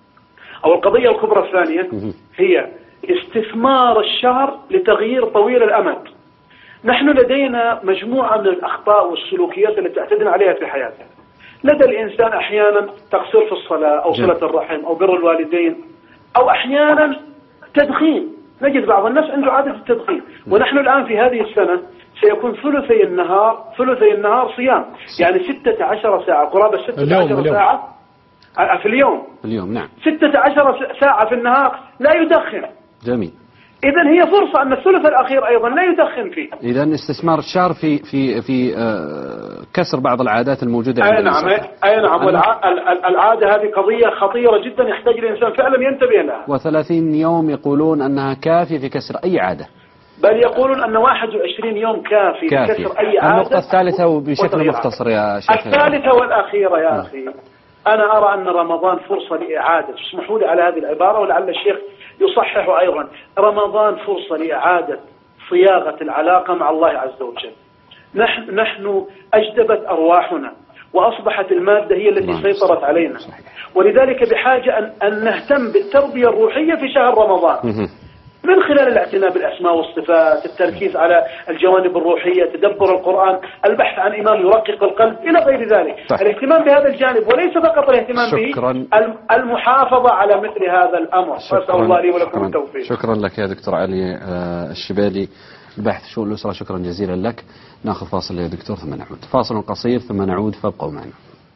S5: أو القضية الكبرى الثانية هي استثمار الشهر لتغيير طويل الأمد. نحن لدينا مجموعة من الأخطاء والسلوكيات التي اعتدنا عليها في حياتنا. لدى الإنسان أحيانا تقصير في الصلاة أو صلة الرحم أو بر الوالدين، أو أحيانا تدخين. نجد بعض الناس عنده عادة التدخين، ونحن الآن في هذه السنة سيكون ثلثي النهار ثلثي النهار صيام، يعني ستة عشر ساعة، قرابة ستة عشر ساعة في اليوم.
S1: اليوم نعم.
S5: ستة عشر ساعة في النهار لا يدخن.
S1: جميل.
S5: إذن هي فرصة أن الثلث الأخير أيضا لا يدخن فيه.
S1: إذن استثمار الشهر في في في آه كسر بعض العادات الموجودة عند
S5: أي نعم. أي نعم. والعادة هذه قضية خطيرة جدا يحتاج الإنسان فعلا ينتبه لها.
S1: وثلاثين يوم يقولون أنها كافية في كسر أي عادة.
S5: بل يقولون أن واحد وعشرين يوم كافي, كافي. لكسر أي عادة.
S1: النقطة الثالثة وبشكل مختصر يا شيخ.
S5: الثالثة والأخيرة يا أخي، أنا أرى أن رمضان فرصة لإعادة، اسمحوا لي على هذه العبارة ولعل الشيخ يصحح أيضا، رمضان فرصة لإعادة صياغة العلاقة مع الله عز وجل. نحن, نحن أجدبت أرواحنا وأصبحت المادة هي التي سيطرت علينا، ولذلك بحاجة أن, أن نهتم بالتربية الروحية في شهر رمضان من خلال الاعتناء بالأسماء والصفات، التركيز على الجوانب الروحية، تدبر القرآن، البحث عن إمام يرقق القلب إلى غير ذلك. صح. الاهتمام بهذا الجانب وليس فقط الاهتمام
S1: شكرا.
S5: به، المحافظة على مثل هذا الأمر. أسأل الله لي ولكم التوفيق.
S1: شكرا لك يا دكتور علي الشبالي، الباحث شؤون الأسرة، شكرا جزيلا لك. ناخذ فاصل يا دكتور ثم نعود، فاصل قصير ثم نعود، فابقوا معنا.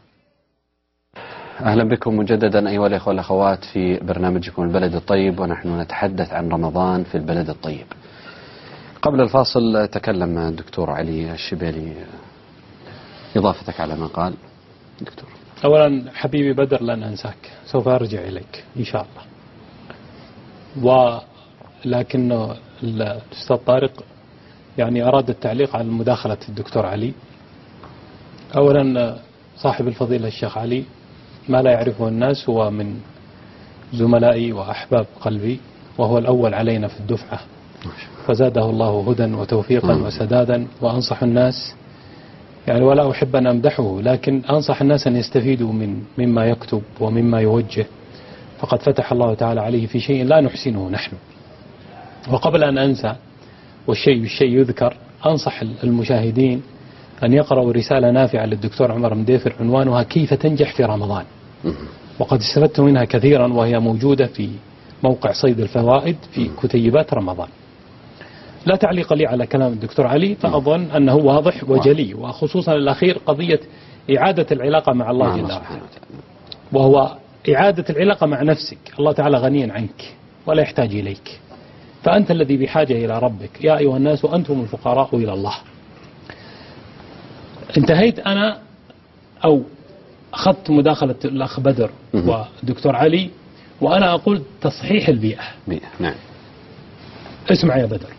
S1: أهلا بكم مجددا أيها الأخوة والأخوات في برنامجكم البلد الطيب، ونحن نتحدث عن رمضان في البلد الطيب. قبل الفاصل تكلم الدكتور علي الشبالي، إضافتك على ما قال دكتور.
S2: أولا حبيبي بدر لن أنساك، سوف أرجع إليك إن شاء الله. ولكن الأستاذ طارق يعني أراد التعليق على مداخلة الدكتور علي. أولا صاحب الفضيلة الشيخ علي ما لا يعرفه الناس هو من زملائي وأحباب قلبي، وهو الأول علينا في الدفعة، فزاده الله هدى وتوفيقا وسدادا. وأنصح الناس يعني ولا أحب أن أمدحه، لكن أنصح الناس أن يستفيدوا من مما يكتب ومما يوجه، فقد فتح الله تعالى عليه في شيء لا نحسنه نحن. وقبل أن أنسى والشيء بالشيء يذكر، أنصح المشاهدين أن يقرأوا رسالة نافعة للدكتور عمر مديفر عنوانها كيف تنجح في رمضان، وقد استفدت منها كثيرا، وهي موجودة في موقع صيد الفوائد في كتيبات رمضان. لا تعليق لي على كلام الدكتور علي، فأظن أنه واضح وجلي، وخصوصا الأخير قضية إعادة العلاقة مع الله جل وعلا، وهو إعادة العلاقة مع نفسك. الله تعالى غني عنك ولا يحتاج إليك، فأنت الذي بحاجة إلى ربك. يا أيها الناس أنتم الفقراء إلى الله. انتهيت أنا أو أخذت مداخلة الأخ بدر ودكتور علي، وأنا أقول تصحيح البيئة.
S1: بيئة. نعم.
S2: اسمع يا بدر،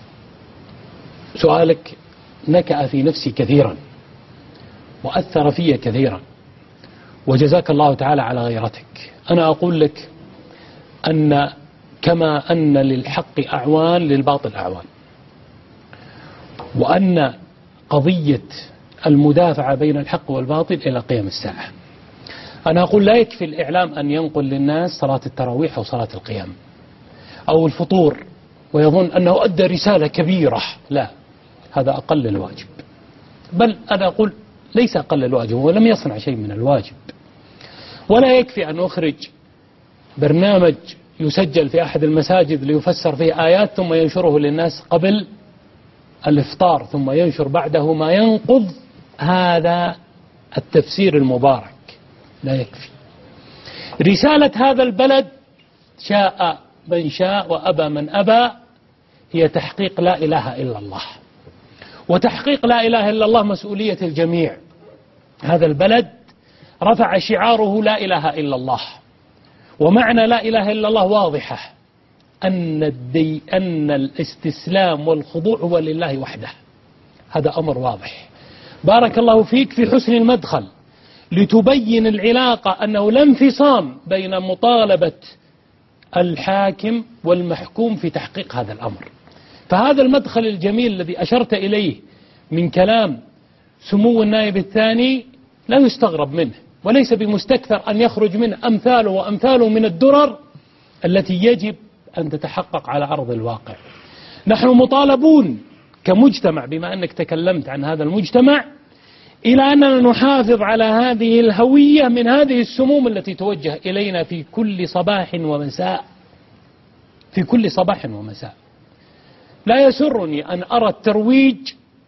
S2: سؤالك نكأ في نفسي كثيرا وأثر في كثيرا، وجزاك الله تعالى على غيرتك. أنا أقول لك أن كما أن للحق أعوان للباطل أعوان، وأن قضية المدافعة بين الحق والباطل إلى قيام الساعة. أنا أقول لا يكفي الإعلام أن ينقل للناس صلاة التراويح أو صلاة القيام أو الفطور ويظن أنه أدى رسالة كبيرة، لا، هذا أقل الواجب. بل أنا أقول ليس أقل الواجب، هو لم يصنع شيء من الواجب. ولا يكفي أن أخرج برنامج يسجل في أحد المساجد ليفسر فيه آيات ثم ينشره للناس قبل الإفطار ثم ينشر بعده ما ينقض هذا التفسير المبارك لا يكفي. رسالة هذا البلد شاء من شاء وأبى من أبى هي تحقيق لا إله إلا الله، وتحقيق لا إله إلا الله مسؤولية الجميع. هذا البلد رفع شعاره لا إله إلا الله، ومعنى لا إله إلا الله واضحة، أن, الدي أن الاستسلام والخضوع هو لله وحده. هذا أمر واضح. بارك الله فيك في حسن المدخل لتبين العلاقة أنه لا انفصام بين مطالبة الحاكم والمحكوم في تحقيق هذا الأمر. فهذا المدخل الجميل الذي أشرت إليه من كلام سمو النائب الثاني لا يستغرب منه، وليس بمستكثر أن يخرج منه أمثاله وأمثاله من الدرر التي يجب أن تتحقق على أرض الواقع. نحن مطالبون كمجتمع، بما أنك تكلمت عن هذا المجتمع، إلى أننا نحافظ على هذه الهوية من هذه السموم التي توجه إلينا في كل صباح ومساء في كل صباح ومساء. لا يسرني أن أرى الترويج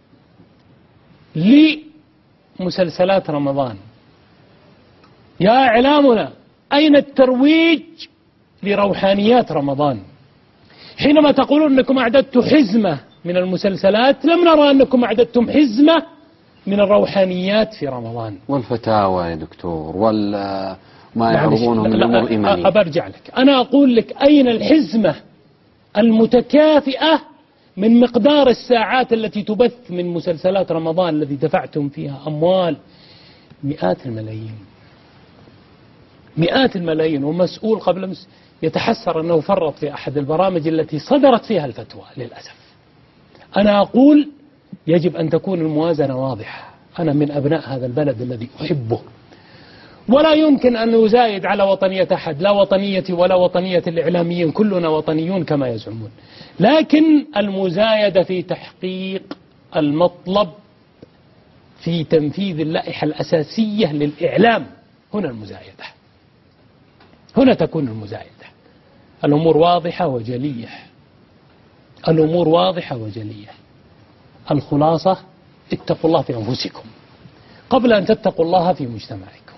S2: لمسلسلات رمضان. يا إعلامنا، أين الترويج لروحانيات رمضان؟ حينما تقولون أنكم أعددتم حزمة من المسلسلات، لم نرى أنكم أعددتم حزمة من الروحانيات في رمضان.
S1: والفتاوى يا دكتور وما يعرضونه من الأمور الإيمانية.
S2: أبرجع لك، أنا أقول لك أين الحزمة المتكافئة من مقدار الساعات التي تبث من مسلسلات رمضان الذي دفعتم فيها أموال مئات الملايين مئات الملايين، ومسؤول قبل مس يتحسر أنه فرط في أحد البرامج التي صدرت فيها الفتوى للأسف. أنا أقول يجب أن تكون الموازنة واضحة. أنا من أبناء هذا البلد الذي أحبه، ولا يمكن أن يزايد على وطنية أحد، لا وطنيتي ولا وطنية الإعلاميين، كلنا وطنيون كما يزعمون، لكن المزايدة في تحقيق المطلب في تنفيذ اللائحة الأساسية للإعلام، هنا المزايدة، هنا تكون المزايدة. الأمور واضحة وجلية، الأمور واضحة وجلية. الخلاصة: اتقوا الله في أنفسكم قبل أن تتقوا الله في مجتمعكم.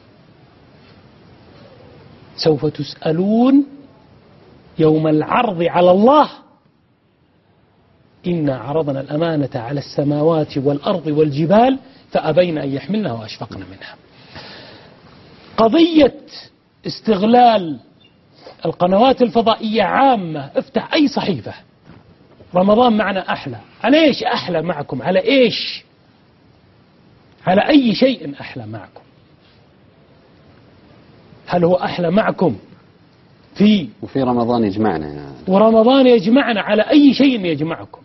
S2: سوف تسألون يوم العرض على الله: إنا عرضنا الأمانة على السماوات والأرض والجبال فأبين أن يحملنها وأشفقن منها. قضية استغلال القنوات الفضائية عامة، افتح أي صحيفة، رمضان معنا أحلى. على إيش أحلى معكم؟ على إيش؟ على أي شيء أحلى معكم؟ هل هو أحلى معكم في
S1: وفي رمضان يجمعنا يعني.
S2: ورمضان يجمعنا على أي شيء يجمعكم؟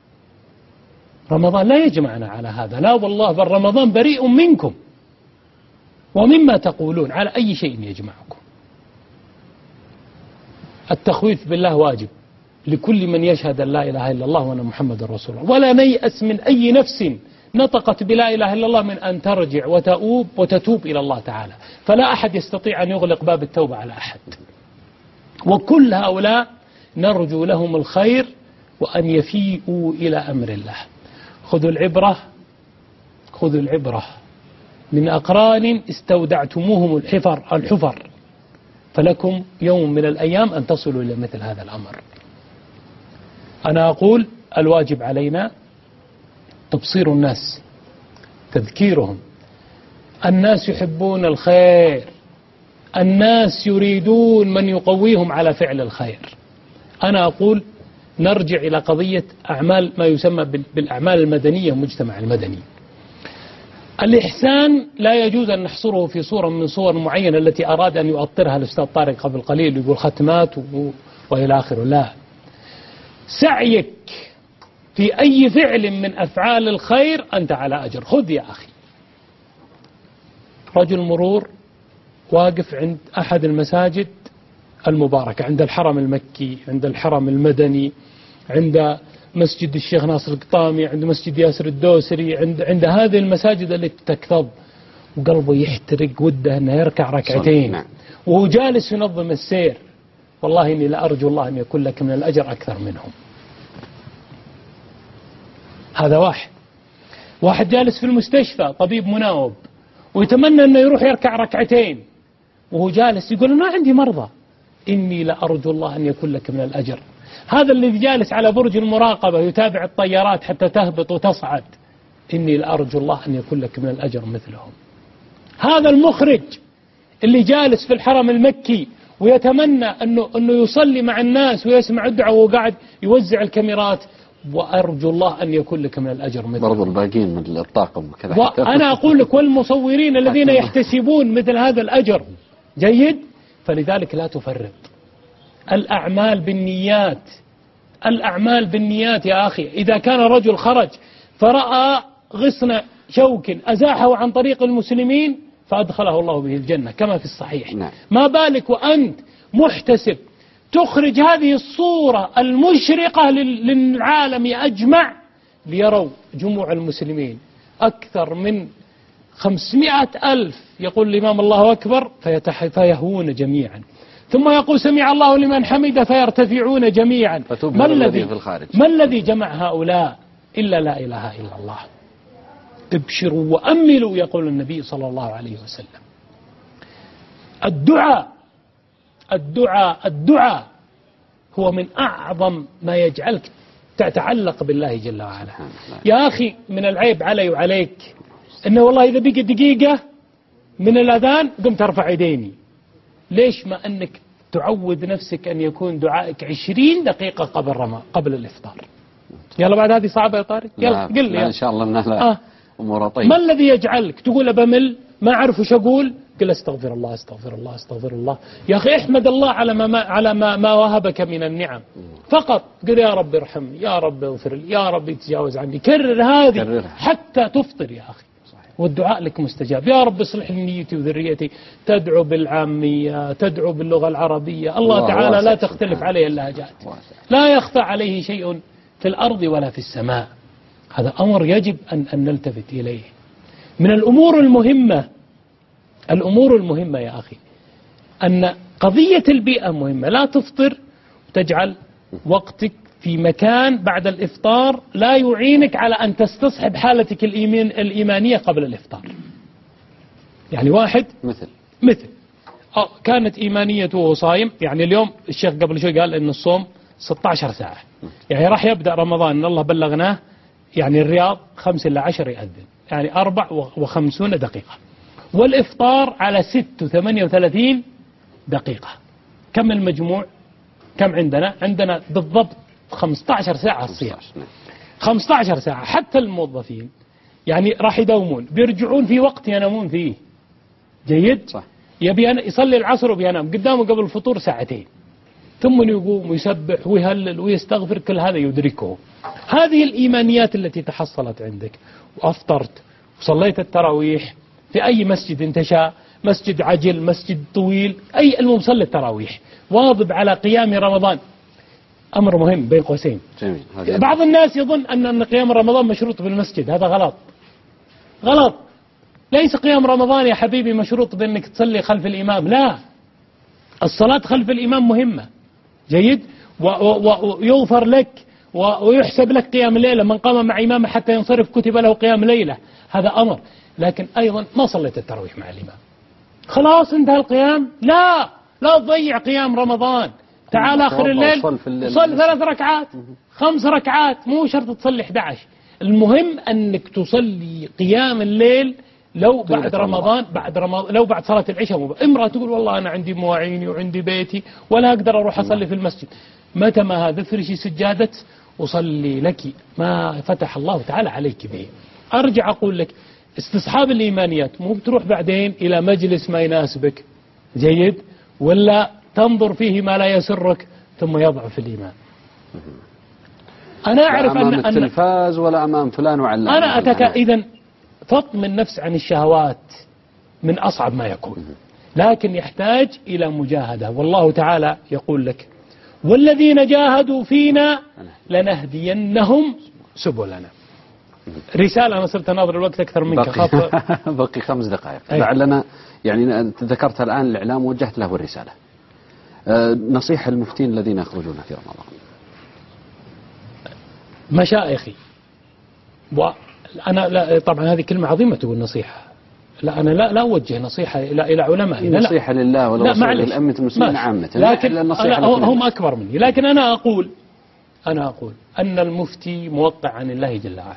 S2: رمضان لا يجمعنا على هذا، لا والله، بل رمضان بريء منكم ومما تقولون. على أي شيء يجمعكم؟ التخويف بالله واجب لكل من يشهد أن لا إله إلا الله وأن محمد رسول الله، ولا نيأس من أي نفس نطقت بلا إله إلا الله من أن ترجع وتؤوب وتتوب إلى الله تعالى. فلا أحد يستطيع أن يغلق باب التوبة على أحد، وكل هؤلاء نرجو لهم الخير وأن يفيئوا إلى أمر الله. خذوا العبرة خذوا العبرة من أقران استودعتموهم الحفر الحفر فلكم يوم من الأيام أن تصلوا إلى مثل هذا الأمر. أنا أقول الواجب علينا تبصير الناس، تذكيرهم. الناس يحبون الخير، الناس يريدون من يقويهم على فعل الخير. أنا أقول نرجع إلى قضية أعمال ما يسمى بالأعمال المدنية، المجتمع المدني. الإحسان لا يجوز أن نحصره في صورة من صور معينة التي أراد أن يؤطرها الأستاذ طارق قبل قليل، يقول ختمات وإلى آخره. لا، سعيك في أي فعل من أفعال الخير أنت على أجر. خذ يا أخي، رجل مرور واقف عند أحد المساجد المباركة، عند الحرم المكي، عند الحرم المدني، عند مسجد الشيخ ناصر القطامي، عند مسجد ياسر الدوسري، عند عند هذه المساجد التي تكتظ، وقلبه يحترق وده أنه يركع ركعتين وهو جالس ينظم السير. والله إني لأرجو الله أن يكون لك من الأجر أكثر منهم. هذا واحد. واحد جالس في المستشفى طبيب مناوب ويتمنى أنه يروح يركع ركعتين وهو جالس يقول أنا عندي مرضى، إني لأرجو الله أن يكون لك من الأجر. هذا الذي جالس على برج المراقبة يتابع الطيارات حتى تهبط وتصعد، إني لأرجو الله أن يكون لك من الأجر مثلهم. هذا المخرج اللي جالس في الحرم المكي ويتمنى أنه, أنه يصلي مع الناس ويسمع الدعاء وقاعد يوزع الكاميرات، وأرجو الله أن يكون لك من الأجر مثل
S1: برضو الباقين من الطاقم كذا.
S2: وأنا أقول لك والمصورين الذين يحتسبون مثل هذا الأجر. جيد. فلذلك لا تفرط. الأعمال بالنيات، الأعمال بالنيات يا أخي. إذا كان رجل خرج فرأى غصن شوك أزاحه عن طريق المسلمين فأدخله الله به الجنة كما في الصحيح.
S1: نعم.
S2: ما بالك وأنت محتسب تخرج هذه الصورة المشرقة للعالم أجمع ليروا جموع المسلمين أكثر من خمسمائة ألف. يقول الإمام الله أكبر فيهوون جميعا، ثم يقول سمع الله لمن حمده فيرتفعون جميعا. ما الذي
S1: في الخارج؟
S2: ما الذي جمع هؤلاء إلا لا إله إلا الله. ابشروا وأملوا يقول النبي صلى الله عليه وسلم. الدعاء الدعاء الدعاء هو من أعظم ما يجعلك تتعلق بالله جل وعلا. يا أخي من العيب علي وعليك إنه والله إذا بقي دقيقة من الأذان قمت أرفع يديني. ليش؟ ما أنك تعود نفسك أن يكون دعائك عشرين دقيقة قبل رمى قبل الإفطار. يلا بعد هذه صعبة يا طارق. يلا قل لي
S1: إن شاء الله منها
S2: آه.
S1: أمور طيبة.
S2: ما الذي يجعلك تقول بمل ما أعرف وش أقول؟ قل استغفر الله استغفر الله استغفر الله. يا أخي احمد الله على ما على ما, ما وهبك من النعم فقط. قل يا رب ارحمني، يا رب اغفر لي، يا رب يتجاوز عني. كرر هذه كررها. حتى تفطر يا أخي. والدعاء لك مستجاب. يا رب اصلح لي نيتي وذريتي. تدعو بالعامية، تدعو باللغة العربية. الله, الله تعالى لا تختلف عليه اللهجات، لا يخفى عليه شيء في الأرض ولا في السماء. هذا أمر يجب أن, أن نلتفت إليه. من الأمور المهمة الأمور المهمة يا أخي أن قضية البيئة مهمة. لا تفطر وتجعل وقتك في مكان بعد الإفطار لا يعينك على أن تستصحب حالتك الإيمان الإيمانية قبل الإفطار. يعني واحد
S1: مثل
S2: مثل أه كانت إيمانيته وهو صايم. يعني اليوم الشيخ قبل شوي قال إن الصوم ستة عشر ساعة، يعني راح يبدأ رمضان إن الله بلغناه. يعني الرياض خمس إلى عشر يأذن، يعني أربع وخمسون دقيقة، والإفطار على ست وثمانية وثلاثين دقيقة. كم المجموع؟ كم عندنا؟ عندنا بالضبط خمسة عشر ساعة الصيام. خمسة عشر ساعة. حتى الموظفين يعني راح يداومون بيرجعون في وقت ينامون فيه. جيد؟
S1: صح.
S2: يبي يصلي العصر وبينام قدامه قبل الفطور ساعتين، ثم يقوم ويسبح ويهلل ويستغفر. كل هذا يدركه. هذه الإيمانيات التي تحصلت عندك، وأفطرت وصليت التراويح في أي مسجد انت شاء، مسجد عجل، مسجد طويل، أي المصلي التراويح، واظب على قيام رمضان. أمر مهم بين قوسين.
S1: جميل.
S2: بعض الناس يظن أن قيام رمضان مشروط بالمسجد. هذا غلط غلط. ليس قيام رمضان يا حبيبي مشروط بأنك تصلي خلف الإمام. لا، الصلاة خلف الإمام مهمة. جيد. ويغفر لك ويحسب لك قيام الليلة. من قام مع إمامه حتى ينصرف كتب له قيام ليلة. هذا أمر. لكن أيضا ما صليت التراويح مع الإمام خلاص انتهى القيام. لا لا تضيع قيام رمضان. تعال آخر الليل صل ثلاث ركعات خمس ركعات، مو شرط تصلي أحد عشر. المهم أنك تصلي قيام الليل لو بعد رمضان بعد رمضان لو بعد صلاة العشاء. امرأة تقول والله أنا عندي مواعيني وعندي بيتي ولا أقدر أروح أصلي في المسجد. متى ما هذا افرشي سجادة وصلي لك ما فتح الله تعالى عليك به. أرجع أقول لك استصحاب الإيمانيات مو بتروح بعدين إلى مجلس ما يناسبك. جيد. ولا تنظر فيه ما لا يسرك ثم يضعف الإيمان. أنا أعرف
S1: أمام
S2: أن
S1: التلفاز ولا أمام فلان وعلان.
S2: أنا أتك إذن فطم النفس عن الشهوات من أصعب ما يكون، لكن يحتاج إلى مجاهدة. والله تعالى يقول لك والذين جاهدوا فينا لنهدينهم سبلنا. رسالة. أنا صرت أناظر الوقت أكثر منك.
S1: بقي, بقي خمس دقائق. لعلنا يعني أنت ذكرت الآن الإعلام ووجهت له الرسالة. أه نصيحة المفتين الذين يخرجون في رمضان.
S2: مشايخي وأنا لا طبعا هذه كلمة عظيمة تقول نصيحة، لا أنا لا لا أوجه نصيحة إلى إلى علمائنا،
S1: نصيحة لله ولرسوله وللأمة المسلمين عامة،
S2: لكن هم أكبر مني. لكن أنا أقول أنا أقول أن المفتي موقع عن الله جل وعلا،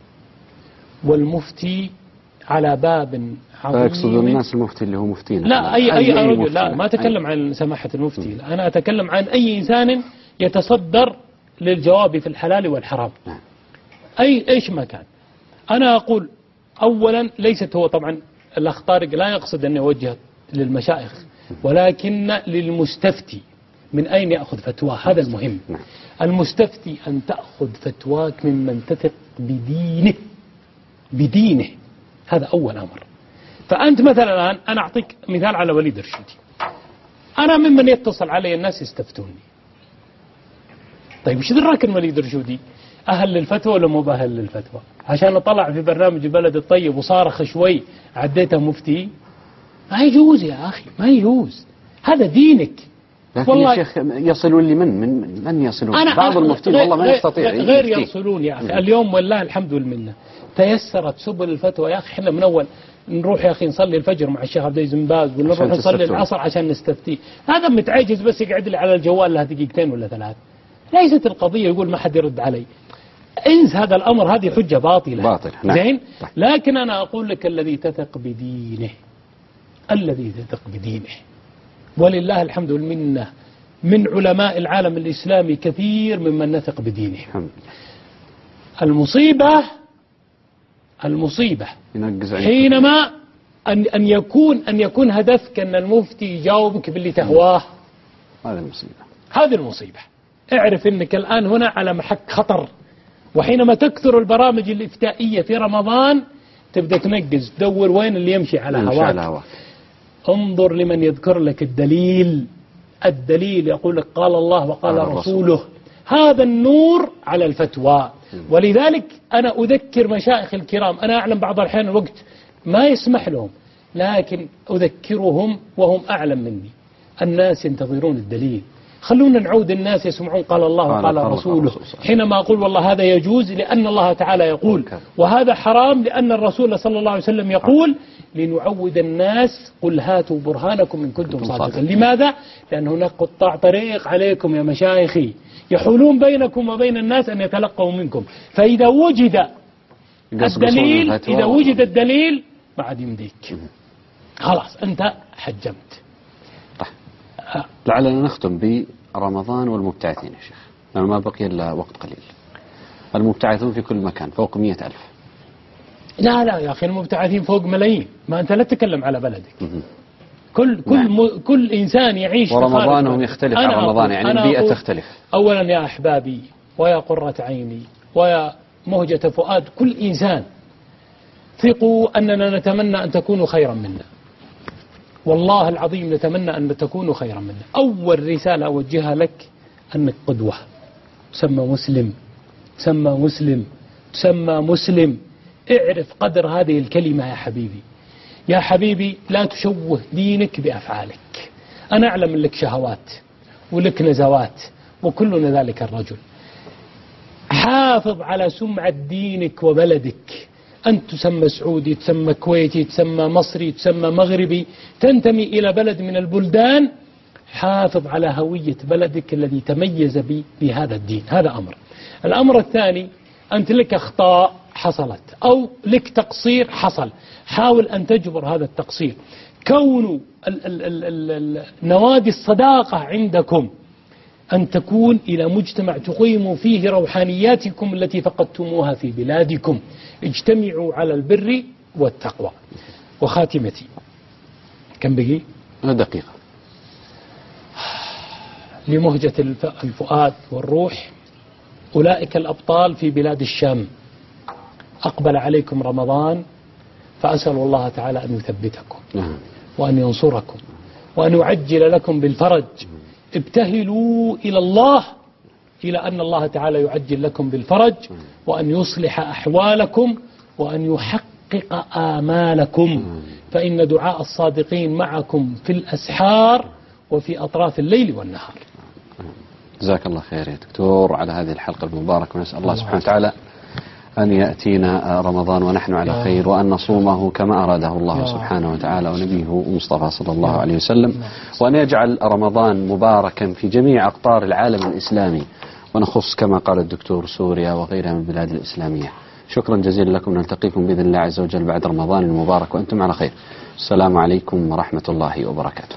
S2: والمفتي على باب عظيم.
S1: يقصد الناس المفتي اللي هو مفتينا؟
S2: لا أي أي, أي رجل، لا ما أتكلم عن سماحة المفتي، لا أنا أتكلم عن أي إنسان يتصدر للجواب في الحلال والحرام، أي إيش ما كان. أنا أقول أولا ليست هو طبعا الأخ طارق لا يقصد أن يوجه للمشايخ، ولكن للمستفتي من أين يأخذ فتواه، هذا المهم. المستفتي أن تأخذ فتواك ممن تثق بدينه بدينه، هذا أول أمر. فأنت مثلا الآن أنا أعطيك مثال على وليد الرشيدي، أنا ممن يتصل علي الناس يستفتوني. طيب وش دراك وليد الرشيدي أهل للفتوى ولا مو بأهل للفتوى؟ عشان طلع في برنامج البلد الطيب وصارخ شوي عديته مفتي؟ ما يجوز يا أخي، ما يجوز، هذا دينك.
S1: لكن والله يا شيخ يصلون لمن من من يصلون؟ بعض المفتين والله ما يستطيع
S2: غير يصلون يا أخي. اليوم والله الحمد لله تيسرت سبل الفتوى يا أخي. احنا من أول نروح يا أخي نصلي الفجر مع الشيخ عبد العزيز بن باز، ونروح نصلي العصر عشان نستفتي. هذا متعجز بس يقعد لي على الجوال له دقيقتين ولا ثلاث. ليست القضية يقول ما حد يرد علي، انس هذا الأمر، هذه حجة باطلة
S1: باطل.
S2: زين. لكن أنا أقول لك الذي تثق بدينه، الذي تثق بدينه، ولله الحمد والمنة من علماء العالم الإسلامي كثير ممن نثق بدينه. المصيبة المصيبة حينما أن أن يكون أن يكون هدفك أن المفتي يجاوبك باللي تهواه.
S1: هذه المصيبة،
S2: هذه المصيبة. اعرف أنك الآن هنا على محك خطر، وحينما تكثر البرامج الإفتائية في رمضان تبدأ تنقز تدور وين اللي يمشي على هواك. انظر لمن يذكر لك الدليل، الدليل يقول لك قال الله وقال رسوله، هذا النور على الفتوى. ولذلك أنا أذكر مشايخ الكرام، أنا أعلم بعض الأحيان الوقت ما يسمح لهم، لكن أذكرهم وهم أعلم مني. الناس ينتظرون الدليل، خلونا نعود الناس يسمعون قال الله وقال رسوله. حينما أقول والله هذا يجوز لأن الله تعالى يقول، وهذا حرام لأن الرسول صلى الله عليه وسلم يقول، لنعود الناس قل هاتوا برهانكم إن كنتم صادقين. لماذا؟ لأن هناك قطاع طريق عليكم يا مشايخي يحولون بينكم وبين الناس أن يتلقوا منكم. فإذا وجد الدليل إذا وجد الدليل بعد يمديك، خلاص أنت حجمت.
S1: لعلنا نختم برمضان والمبتعثين يا شيخ، لأنه ما بقي إلا وقت قليل. المبتعثون في كل مكان فوق مئة ألف.
S2: لا لا يا أخي، المبتعثين فوق ملايين، ما أنت لا تتكلم على بلدك. كل كل نعم. م... كل إنسان يعيش
S1: ورمضانهم يختلف عن رمضان، يعني البيئة تختلف.
S2: أولا يا أحبابي ويا قرة عيني ويا مهجة فؤاد كل إنسان، ثقوا أننا نتمنى أن تكونوا خيرا منا، والله العظيم نتمنى أن تكونوا خيرا منا. أول رسالة أوجهها لك أنك قدوة، تسمى مسلم، تسمى مسلم، تسمى مسلم. اعرف قدر هذه الكلمة يا حبيبي. يا حبيبي لا تشوه دينك بأفعالك. أنا أعلم لك شهوات ولك نزوات وكلنا ذلك الرجل. حافظ على سمعة دينك وبلدك. أنت تسمى سعودي، تسمى كويتي، تسمى مصري، تسمى مغربي، تنتمي إلى بلد من البلدان، حافظ على هوية بلدك الذي تميز بهذا الدين. هذا أمر. الأمر الثاني، أنت لك أخطاء حصلت أو لك تقصير حصل، حاول أن تجبر هذا التقصير. كون نوادي الصداقة عندكم أن تكون إلى مجتمع تقيموا فيه روحانياتكم التي فقدتموها في بلادكم. اجتمعوا على البر والتقوى. وخاتمتي كم بقي؟
S1: دقيقة.
S2: لمهجة الفؤاد والروح، أولئك الأبطال في بلاد الشام، أقبل عليكم رمضان، فأسأل الله تعالى أن يثبتكم وأن ينصركم وأن يعجل لكم بالفرج. ابتهلوا إلى الله إلى أن الله تعالى يعجل لكم بالفرج، وأن يصلح أحوالكم، وأن يحقق آمالكم، فإن دعاء الصادقين معكم في الأسحار وفي أطراف الليل والنهار.
S1: جزاك الله خير يا دكتور على هذه الحلقة المباركة، ونسأل الله سبحانه وتعالى أن يأتينا رمضان ونحن على خير، وأن نصومه كما أراده الله سبحانه وتعالى ونبيه مصطفى صلى الله عليه وسلم، وأن يجعل رمضان مباركا في جميع أقطار العالم الإسلامي، ونخص كما قال الدكتور سوريا وغيرها من البلاد الإسلامية. شكرا جزيلا لكم، نلتقيكم بإذن الله عز وجل بعد رمضان المبارك وأنتم على خير. السلام عليكم ورحمة الله وبركاته.